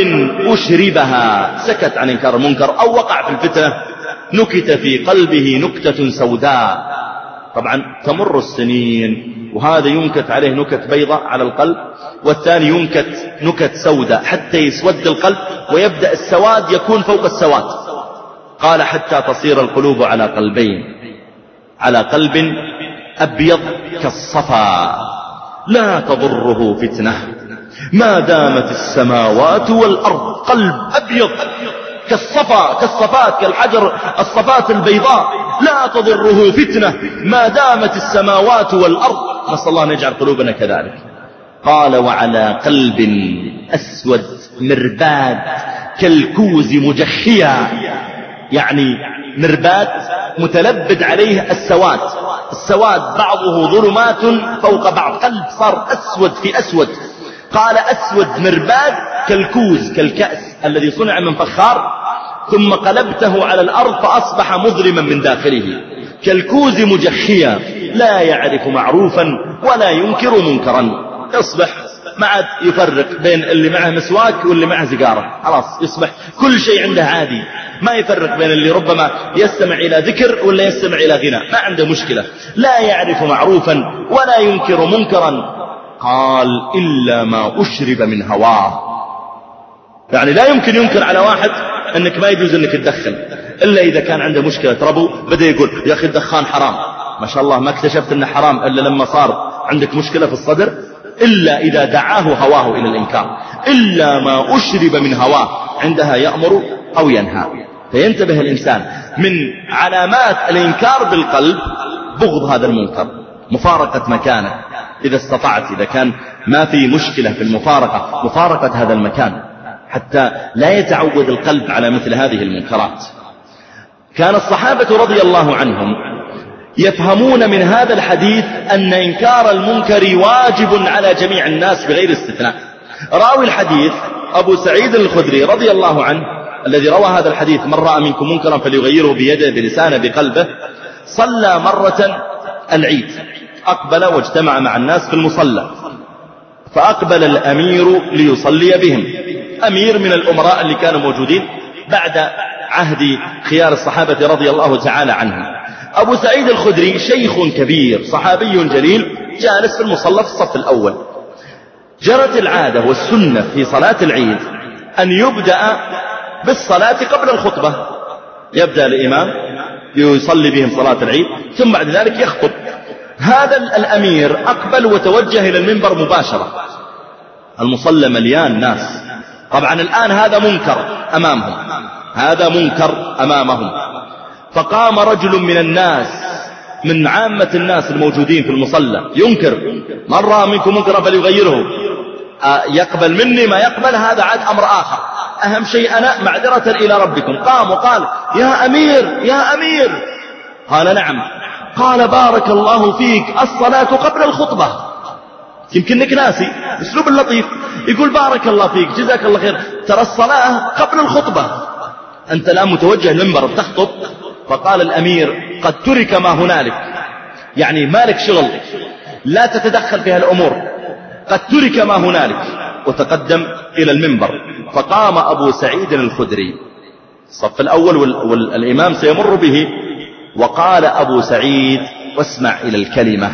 أشربها، سكت عن إنكار المنكر أو وقع في الفتنة، نكت في قلبه نكتة سوداء. طبعا تمر السنين وهذا ينكت عليه نكت بيضاء على القلب، والثاني ينكت نكت سوداء حتى يسود القلب ويبدأ السواد يكون فوق السواد. قال حتى تصير القلوب على قلبين، على قلب أبيض كالصفا لا تضره فتنة ما دامت السماوات والأرض. قلب أبيض كالصفا، كالصفات، كالحجر الصفات البيضاء، لا تضره فتنة ما دامت السماوات والأرض. نسأل الله أن يجعل قلوبنا كذلك. قال وعلى قلب أسود مرباد كالكوز مجخيا، يعني مرباد متلبد عليه السواد، السواد بعضه ظلمات فوق بعض، قلب صار أسود في أسود. قال أسود مرباد كالكوز، كالكأس الذي صنع من فخار ثم قلبته على الأرض فأصبح مظلما من داخله، كالكوز مجخيا لا يعرف معروفا ولا ينكر منكرا. يصبح ما عاد يفرق بين اللي معه مسواك واللي معه سيجارة، خلاص يصبح كل شيء عنده عادي، ما يفرق بين اللي ربما يستمع إلى ذكر ولا يستمع إلى غناء، ما عنده مشكلة. لا يعرف معروفا ولا ينكر منكرا. قال إلا ما أشرب من هواه، يعني لا يمكن ينكر على واحد أنك ما يجوز أنك تدخن إلا إذا كان عنده مشكلة ربو، بدأ يقول يا أخي الدخان حرام، ما شاء الله ما اكتشفت أنه حرام إلا لما صار عندك مشكلة في الصدر، إلا إذا دعاه هواه إلى الإنكار. إلا ما أشرب من هواه، عندها يأمر أو ينهى. فينتبه الإنسان من علامات الإنكار بالقلب بغض هذا المنكر، مفارقة مكانه إذا استطعت، إذا كان ما في مشكلة في المفارقة، مفارقة هذا المكان حتى لا يتعود القلب على مثل هذه المنكرات. كان الصحابة رضي الله عنهم يفهمون من هذا الحديث أن إنكار المنكر واجب على جميع الناس بغير استثناء. راوي الحديث أبو سعيد الخدري رضي الله عنه الذي روى هذا الحديث من رأى منكم منكرا فليغيره بيده بلسانه بقلبه، صلى مرة العيد، أقبل واجتمع مع الناس في المصلى، فأقبل الأمير ليصلي بهم، أمير من الأمراء اللي كانوا موجودين بعد عهد خيار الصحابة رضي الله تعالى عنهم. أبو سعيد الخدري شيخ كبير صحابي جليل جالس في المصلى في الصف الأول. جرت العادة والسنة في صلاة العيد أن يبدأ بالصلاة قبل الخطبة، يبدأ الإمام يصلي بهم صلاة العيد ثم بعد ذلك يخطب. هذا الأمير أقبل وتوجه إلى المنبر مباشرة، المصلى مليان ناس، طبعا الآن هذا منكر أمامهم، هذا منكر أمامهم. فقام رجل من الناس من عامة الناس الموجودين في المصلى ينكر، من رأى منكم منكرا فليغيره، يقبل مني ما يقبل هذا عاد أمر آخر، أهم شيء أنا معذرة إلى ربكم. قام وقال يا أمير يا أمير، قال نعم، قال بارك الله فيك الصلاة قبل الخطبة. يمكنك ناسي اسلوب اللطيف، يقول بارك الله فيك جزاك الله خير، ترى الصلاة قبل الخطبة، أنت الآن متوجه المنبر تخطب. فقال الأمير قد ترك ما هنالك، يعني مالك شغل لا تتدخل في هالأمور، قد ترك ما هنالك، وتقدم إلى المنبر. فقام أبو سعيد الخدري الصف الأول والإمام سيمر به، وقال أبو سعيد واسمع إلى الكلمة،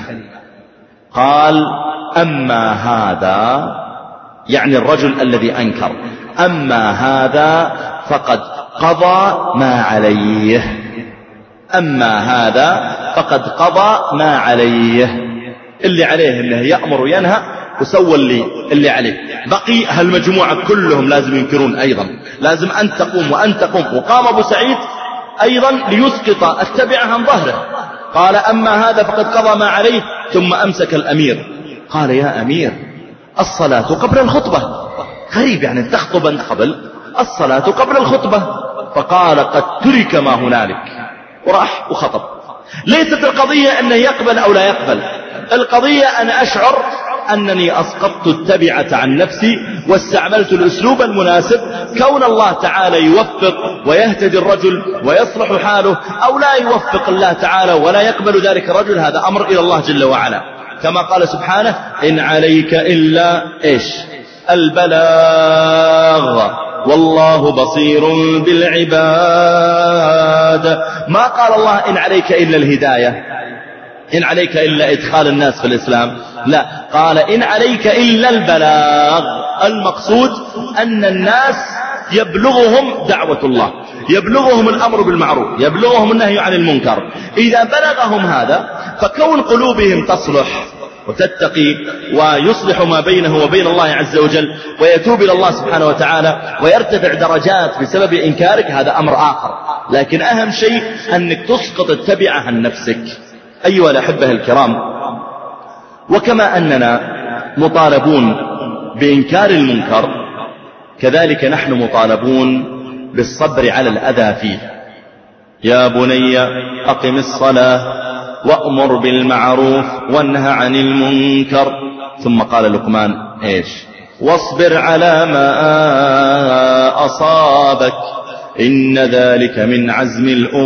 قال أما هذا، يعني الرجل الذي أنكر، أما هذا فقد قضى ما عليه، أما هذا فقد قضى ما عليه، اللي عليه أنه يأمر وينهى وسوى اللي عليه. بقي هالمجموعة كلهم لازم ينكرون أيضا، لازم أن تقوم وأن تقوم. وقام أبو سعيد أيضا ليسقط التبعة عن ظهره، قال أما هذا فقد قضى ما عليه، ثم أمسك الأمير قال يا أمير الصلاة قبل الخطبة، غريب يعني تخطب أنت قبل الصلاة قبل الخطبة. فقال قد ترك ما هنالك، وراح وخطب. ليست القضية أنه يقبل أو لا يقبل، القضية أنا أشعر أنني أسقطت التبعة عن نفسي واستعملت الأسلوب المناسب. كون الله تعالى يوفق ويهتدي الرجل ويصلح حاله، أو لا يوفق الله تعالى ولا يقبل ذلك الرجل، هذا أمر إلى الله جل وعلا، كما قال سبحانه إن عليك إلا إيش البلاغ والله بصير بالعباد. ما قال الله إن عليك إلا الهداية، إن عليك إلا إدخال الناس في الإسلام، لا، قال إن عليك إلا البلاغ. المقصود أن الناس يبلغهم دعوة الله، يبلغهم الأمر بالمعروف، يبلغهم النهي عن المنكر. إذا بلغهم هذا فكون قلوبهم تصلح وتتقي ويصلح ما بينه وبين الله عز وجل ويتوب إلى الله سبحانه وتعالى ويرتفع درجات بسبب إنكارك، هذا أمر آخر. لكن أهم شيء أنك تسقط التبعة عن نفسك. أيها الأحبة الكرام، وكما أننا مطالبون بإنكار المنكر، كذلك نحن مطالبون بالصبر على الأذى فيه. يا بني أقم الصلاة وأمر بالمعروف وانهى عن المنكر. ثم قال لقمان إيش؟ واصبر على ما أصابك إن ذلك من عزم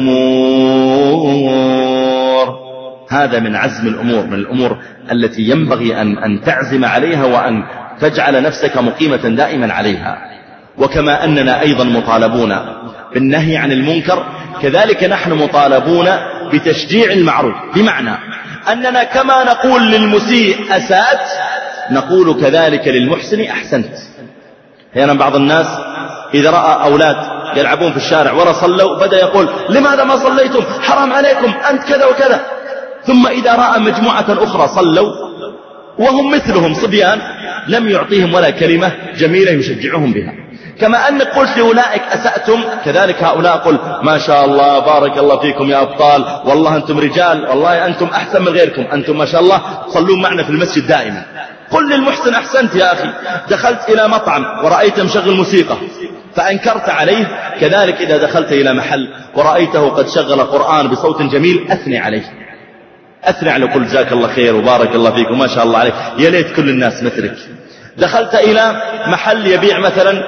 الأمور. هذا من عزم الأمور، من الأمور التي ينبغي أن تعزم عليها وأن تجعل نفسك مقيمة دائما عليها. وكما أننا أيضا مطالبون بالنهي عن المنكر، كذلك نحن مطالبون بتشجيع المعروف، بمعنى أننا كما نقول للمسيء أسأت نقول كذلك للمحسن أحسنت. أحيانا بعض الناس إذا رأى أولاد يلعبون في الشارع ولا صلوا بدأ يقول لماذا ما صليتم، حرام عليكم، أنت كذا وكذا. ثم إذا رأى مجموعة أخرى صلوا وهم مثلهم صبيان لم يعطيهم ولا كلمة جميلة يشجعهم بها. كما أنك قلت لأولئك أسأتم، كذلك هؤلاء قل ما شاء الله بارك الله فيكم يا أبطال، والله أنتم رجال، والله أنتم أحسن من غيركم، أنتم ما شاء الله صلون معنا في المسجد دائما. قل للمحسن أحسنت يا أخي. دخلت إلى مطعم ورأيت مشغل موسيقى فأنكرت عليه، كذلك إذا دخلت إلى محل ورأيته قد شغل قرآن بصوت جميل أثني عليه، أثني على قل جزاك الله خير وبارك الله فيك وما شاء الله عليك، يا ليت كل الناس مثلك. دخلت إلى محل يبيع مثلا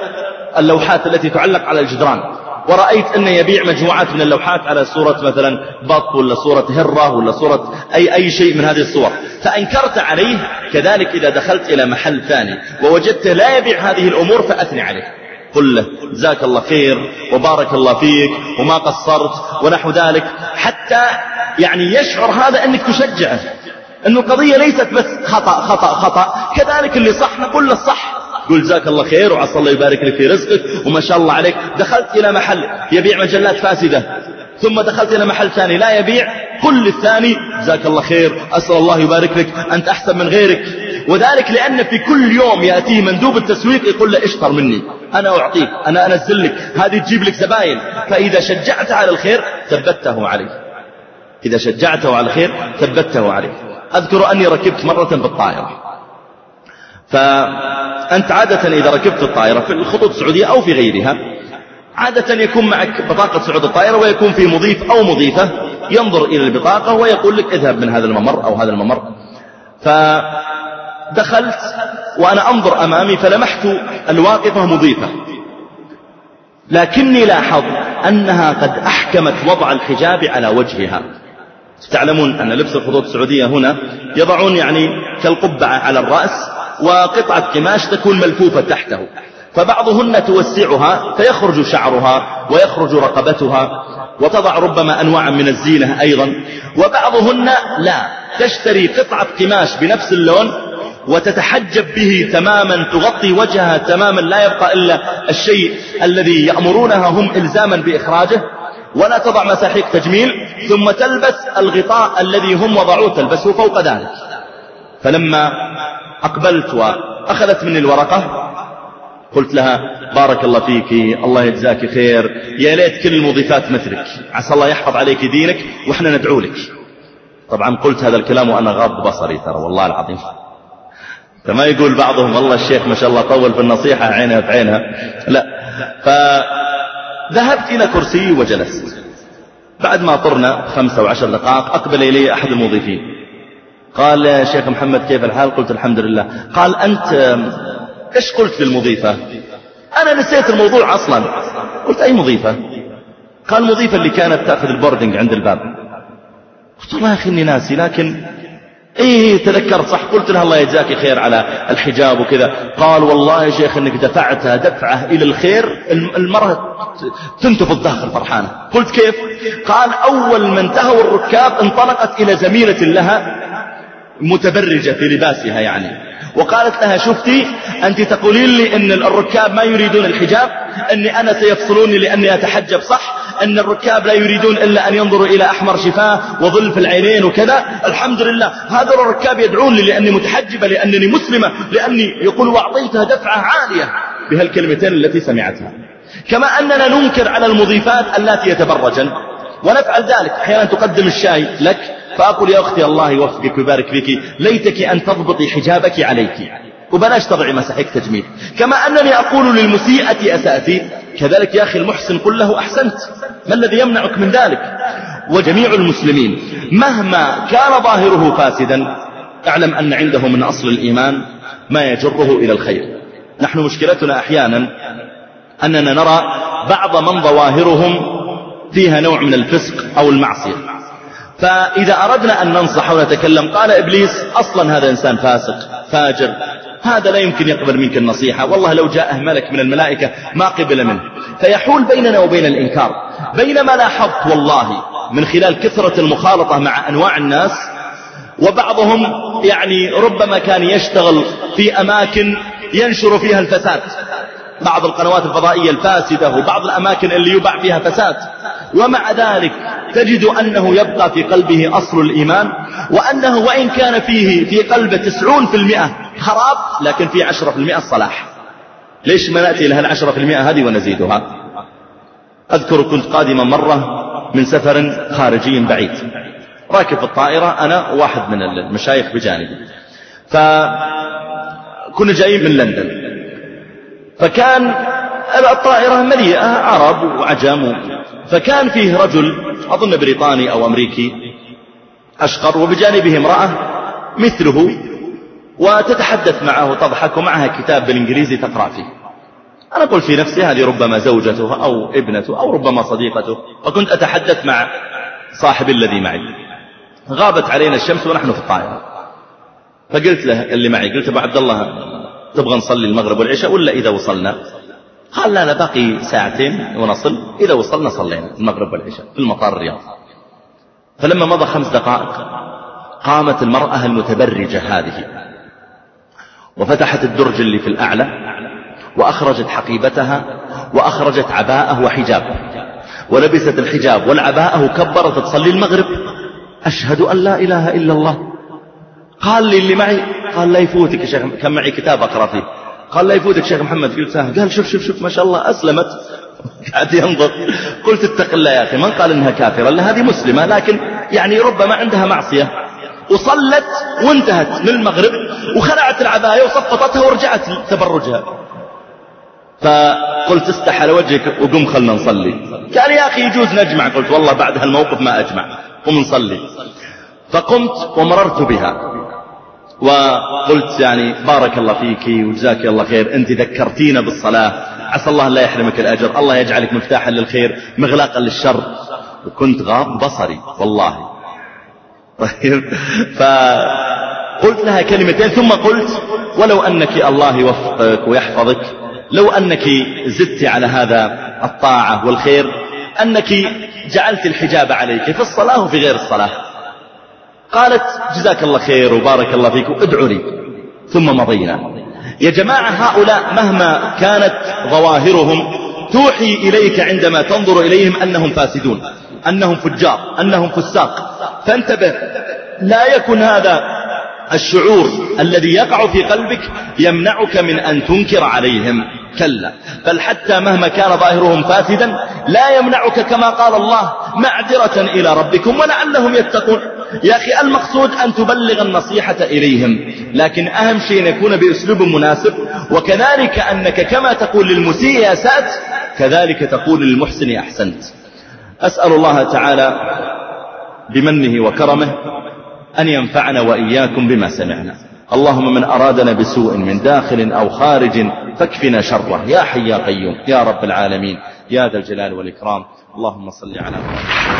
اللوحات التي تعلق على الجدران، ورأيت أنه يبيع مجموعات من اللوحات على صورة مثلا بط ولا صورة هرة ولا صورة أي شيء من هذه الصور، فأنكرت عليه. كذلك إذا دخلت إلى محل ثاني ووجدته لا يبيع هذه الأمور فأثني عليه، قل له جزاك الله خير وبارك الله فيك وما قصرت ونحو ذلك، حتى يعني يشعر هذا أنك تشجعه، أنه القضية ليست بس خطأ خطأ خطأ، كذلك اللي صح نقول له صح، قل جزاك الله خير وعسى الله يبارك لك في رزقك وما شاء الله عليك. دخلت إلى محل يبيع مجلات فاسدة ثم دخلت إلى محل ثاني لا يبيع، قل للثاني جزاك الله خير أسأل الله يبارك لك أنت أحسن من غيرك. وذلك لأن في كل يوم يأتيه مندوب التسويق يقول له اشتر مني، أنا أعطيك، أنا أنزل لك، هذه تجيب لك زباين. فإذا شجعت على الخير ثبته عليه، إذا شجعته على الخير ثبته عليه. أذكر أني ركبت مرة في الطائرة، فأنت عادة إذا ركبت الطائرة في الخطوط السعودية أو في غيرها عادة يكون معك بطاقة صعود الطائرة ويكون في مضيف أو مضيفة ينظر إلى البطاقة ويقول لك اذهب من هذا الممر أو هذا الممر. فدخلت وأنا أنظر أمامي فلمحت الواقفة مضيفة، لكني لاحظت أنها قد أحكمت وضع الحجاب على وجهها. تعلمون أن لبس الخطوط السعودية هنا يضعون يعني كالقبعة على الرأس وقطعة قماش تكون ملفوفة تحته، فبعضهن توسعها فيخرج شعرها ويخرج رقبتها وتضع ربما أنواعا من الزينة أيضا، وبعضهن لا، تشتري قطعة قماش بنفس اللون وتتحجب به تماما، تغطي وجهها تماما، لا يبقى إلا الشيء الذي يأمرونها هم إلزاما بإخراجه، ولا تضع مساحيق تجميل، ثم تلبس الغطاء الذي هم وضعوه تلبسه فوق ذلك. فلما أقبلت وأخذت مني الورقة قلت لها بارك الله فيك الله يجزاك خير، يا ليت كل المضيفات مثلك، عسى الله يحفظ عليك دينك وإحنا ندعو لك. طبعا قلت هذا الكلام وأنا غاض بصري ترى والله العظيم، فما يقول بعضهم والله الشيخ ما شاء الله طول في النصيحة عينها في عينها، لا. فذهبت إلى كرسي وجلست. بعد ما طرنا 5 أو 10 دقائق أقبل إلي أحد المضيفين قال يا شيخ محمد كيف الحال؟ قلت الحمد لله. قال أنت إيش قلت للمضيفة؟ أنا نسيت الموضوع أصلا. قلت أي مضيفة؟ قال المضيفة اللي كانت تأخذ البوردنج عند الباب. قلت والله يا أخي إني ناسي، لكن إيه تذكرت صح. قلت لها الله يجزاك خير على الحجاب وكذا. قال والله يا شيخ إنك دفعتها دفعة إلى الخير، المرأة تنتفض داخل فرحانة. قلت كيف؟ قال أول ما انتهوا الركاب انطلقت إلى زميلة لها متبرجة في لباسها يعني، وقالت لها شفتي أنت تقولين لي أن الركاب ما يريدون الحجاب، أني أنا سيفصلوني لأني أتحجب صح، أن الركاب لا يريدون إلا أن ينظروا إلى أحمر شفاه وظل في العينين وكذا. الحمد لله هذا الركاب يدعون لي لأني متحجبة، لأنني مسلمة، لأني يقول وأعطيتها دفعة عالية بهالكلمتين التي سمعتها. كما أننا ننكر على المضيفات التي يتبرجن ونفعل ذلك. أحيانا تقدم الشاي لك فأقول يا أختي الله يوفقك ويبارك فيك، ليتك أن تضبطي حجابك عليك وبلاش تضعي مساحيق تجميل. كما أنني أقول للمسيئة أسأتي، كذلك يا أخي المحسن قل له أحسنت، ما الذي يمنعك من ذلك؟ وجميع المسلمين مهما كان ظاهره فاسدا اعلم أن عنده من أصل الإيمان ما يجره إلى الخير. نحن مشكلتنا أحيانا أننا نرى بعض من ظواهرهم فيها نوع من الفسق أو المعصية، فإذا أردنا أن ننصح ونتكلم قال إبليس أصلا هذا إنسان فاسق فاجر، هذا لا يمكن يقبل منك النصيحة، والله لو جاءه ملك من الملائكة ما قبل منه. فيحول بيننا وبين الإنكار. بينما لاحظت والله من خلال كثرة المخالطة مع أنواع الناس، وبعضهم يعني ربما كان يشتغل في أماكن ينشر فيها الفساد، بعض القنوات الفضائية الفاسدة وبعض الأماكن اللي يباع فيها فساد، ومع ذلك تجد أنه يبقى في قلبه أصل الإيمان، وأنه وإن كان فيه في قلبه 90% خراب لكن فيه 10% صلاح. ليش ما نأتي لها 10% هذه ونزيدها؟ أذكر كنت قادما مرة من سفر خارجي بعيد، راكب في الطائرة أنا واحد من المشايخ بجانبي، فكنا جايين من لندن، فكان الطائرة مليئة عرب وعجم، فكان فيه رجل أظن بريطاني أو أمريكي أشقر، وبجانبه امرأة مثله وتتحدث معه وتضحك، ومعها كتاب بالإنجليزي تقرأ فيه. أنا قلت في نفسي هذه ربما زوجته أو ابنته أو ربما صديقته، وكنت أتحدث مع صاحبي الذي معي. غابت علينا الشمس ونحن في الطائرة، فقلت له اللي معي، قلت أبو عبد الله تبغى نصلي المغرب والعشاء ولا إذا وصلنا؟ قال لا باقي ساعتين ونصل، إذا وصلنا صلينا المغرب والعشاء في المطار الرياض. فلما مضى 5 دقائق قامت المرأة المتبرجة هذه وفتحت الدرج اللي في الأعلى وأخرجت حقيبتها وأخرجت عباءة وحجاب، ولبست الحجاب والعباءة وكبرت تصلي المغرب. أشهد أن لا إله إلا الله. قال لي اللي معي، قال لا يفوتك يا شيخ، كان معي كتاب أقرأ فيه، قال لا يفوتك شيخ محمد. قال شوف ما شاء الله أسلمت. قاعد ينظر. قلت اتق الله يا أخي، من قال إنها كافرة؟ لا هذه مسلمة، لكن يعني ربما عندها معصية. وصلت وانتهت من المغرب وخلعت العباية وصفطتها ورجعت تبرجها. فقلت استح على وجهك وقم خلنا نصلي. قال يا أخي يجوز نجمع. قلت والله بعد هالموقف ما أجمع، قم نصلي. فقمت ومررت بها وقلت يعني بارك الله فيك وجزاك الله خير، أنت ذكرتينا بالصلاة، عسى الله لا يحرمك الأجر، الله يجعلك مفتاحا للخير مغلاقا للشر. وكنت غاب بصري والله. طيب، فقلت لها كلمتين ثم قلت ولو أنك الله يوفقك ويحفظك، لو أنك زدت على هذا الطاعة والخير أنك جعلت الحجاب عليك في الصلاة وفي غير الصلاة. قالت جزاك الله خير وبارك الله فيك وادعوا لي. ثم مضينا. يا جماعة هؤلاء مهما كانت ظواهرهم توحي إليك عندما تنظر إليهم أنهم فاسدون، أنهم فجار، أنهم فساق. فانتبه، لا يكن هذا الشعور الذي يقع في قلبك يمنعك من أن تنكر عليهم، كلا، بل حتى مهما كان ظاهرهم فاسدا لا يمنعك كما قال الله معذرة إلى ربكم ولعلهم يتقون. يا أخي المقصود أن تبلغ النصيحة إليهم، لكن أهم شيء أن يكون بأسلوب مناسب، وكذلك أنك كما تقول للمسيء أسأت كذلك تقول للمحسن أحسنت. أسأل الله تعالى بمنه وكرمه أن ينفعنا وإياكم بما سمعنا. اللهم من أرادنا بسوء من داخل أو خارج فاكفنا شره يا حي يا قيوم يا رب العالمين يا ذا الجلال والإكرام. اللهم صل على محمد.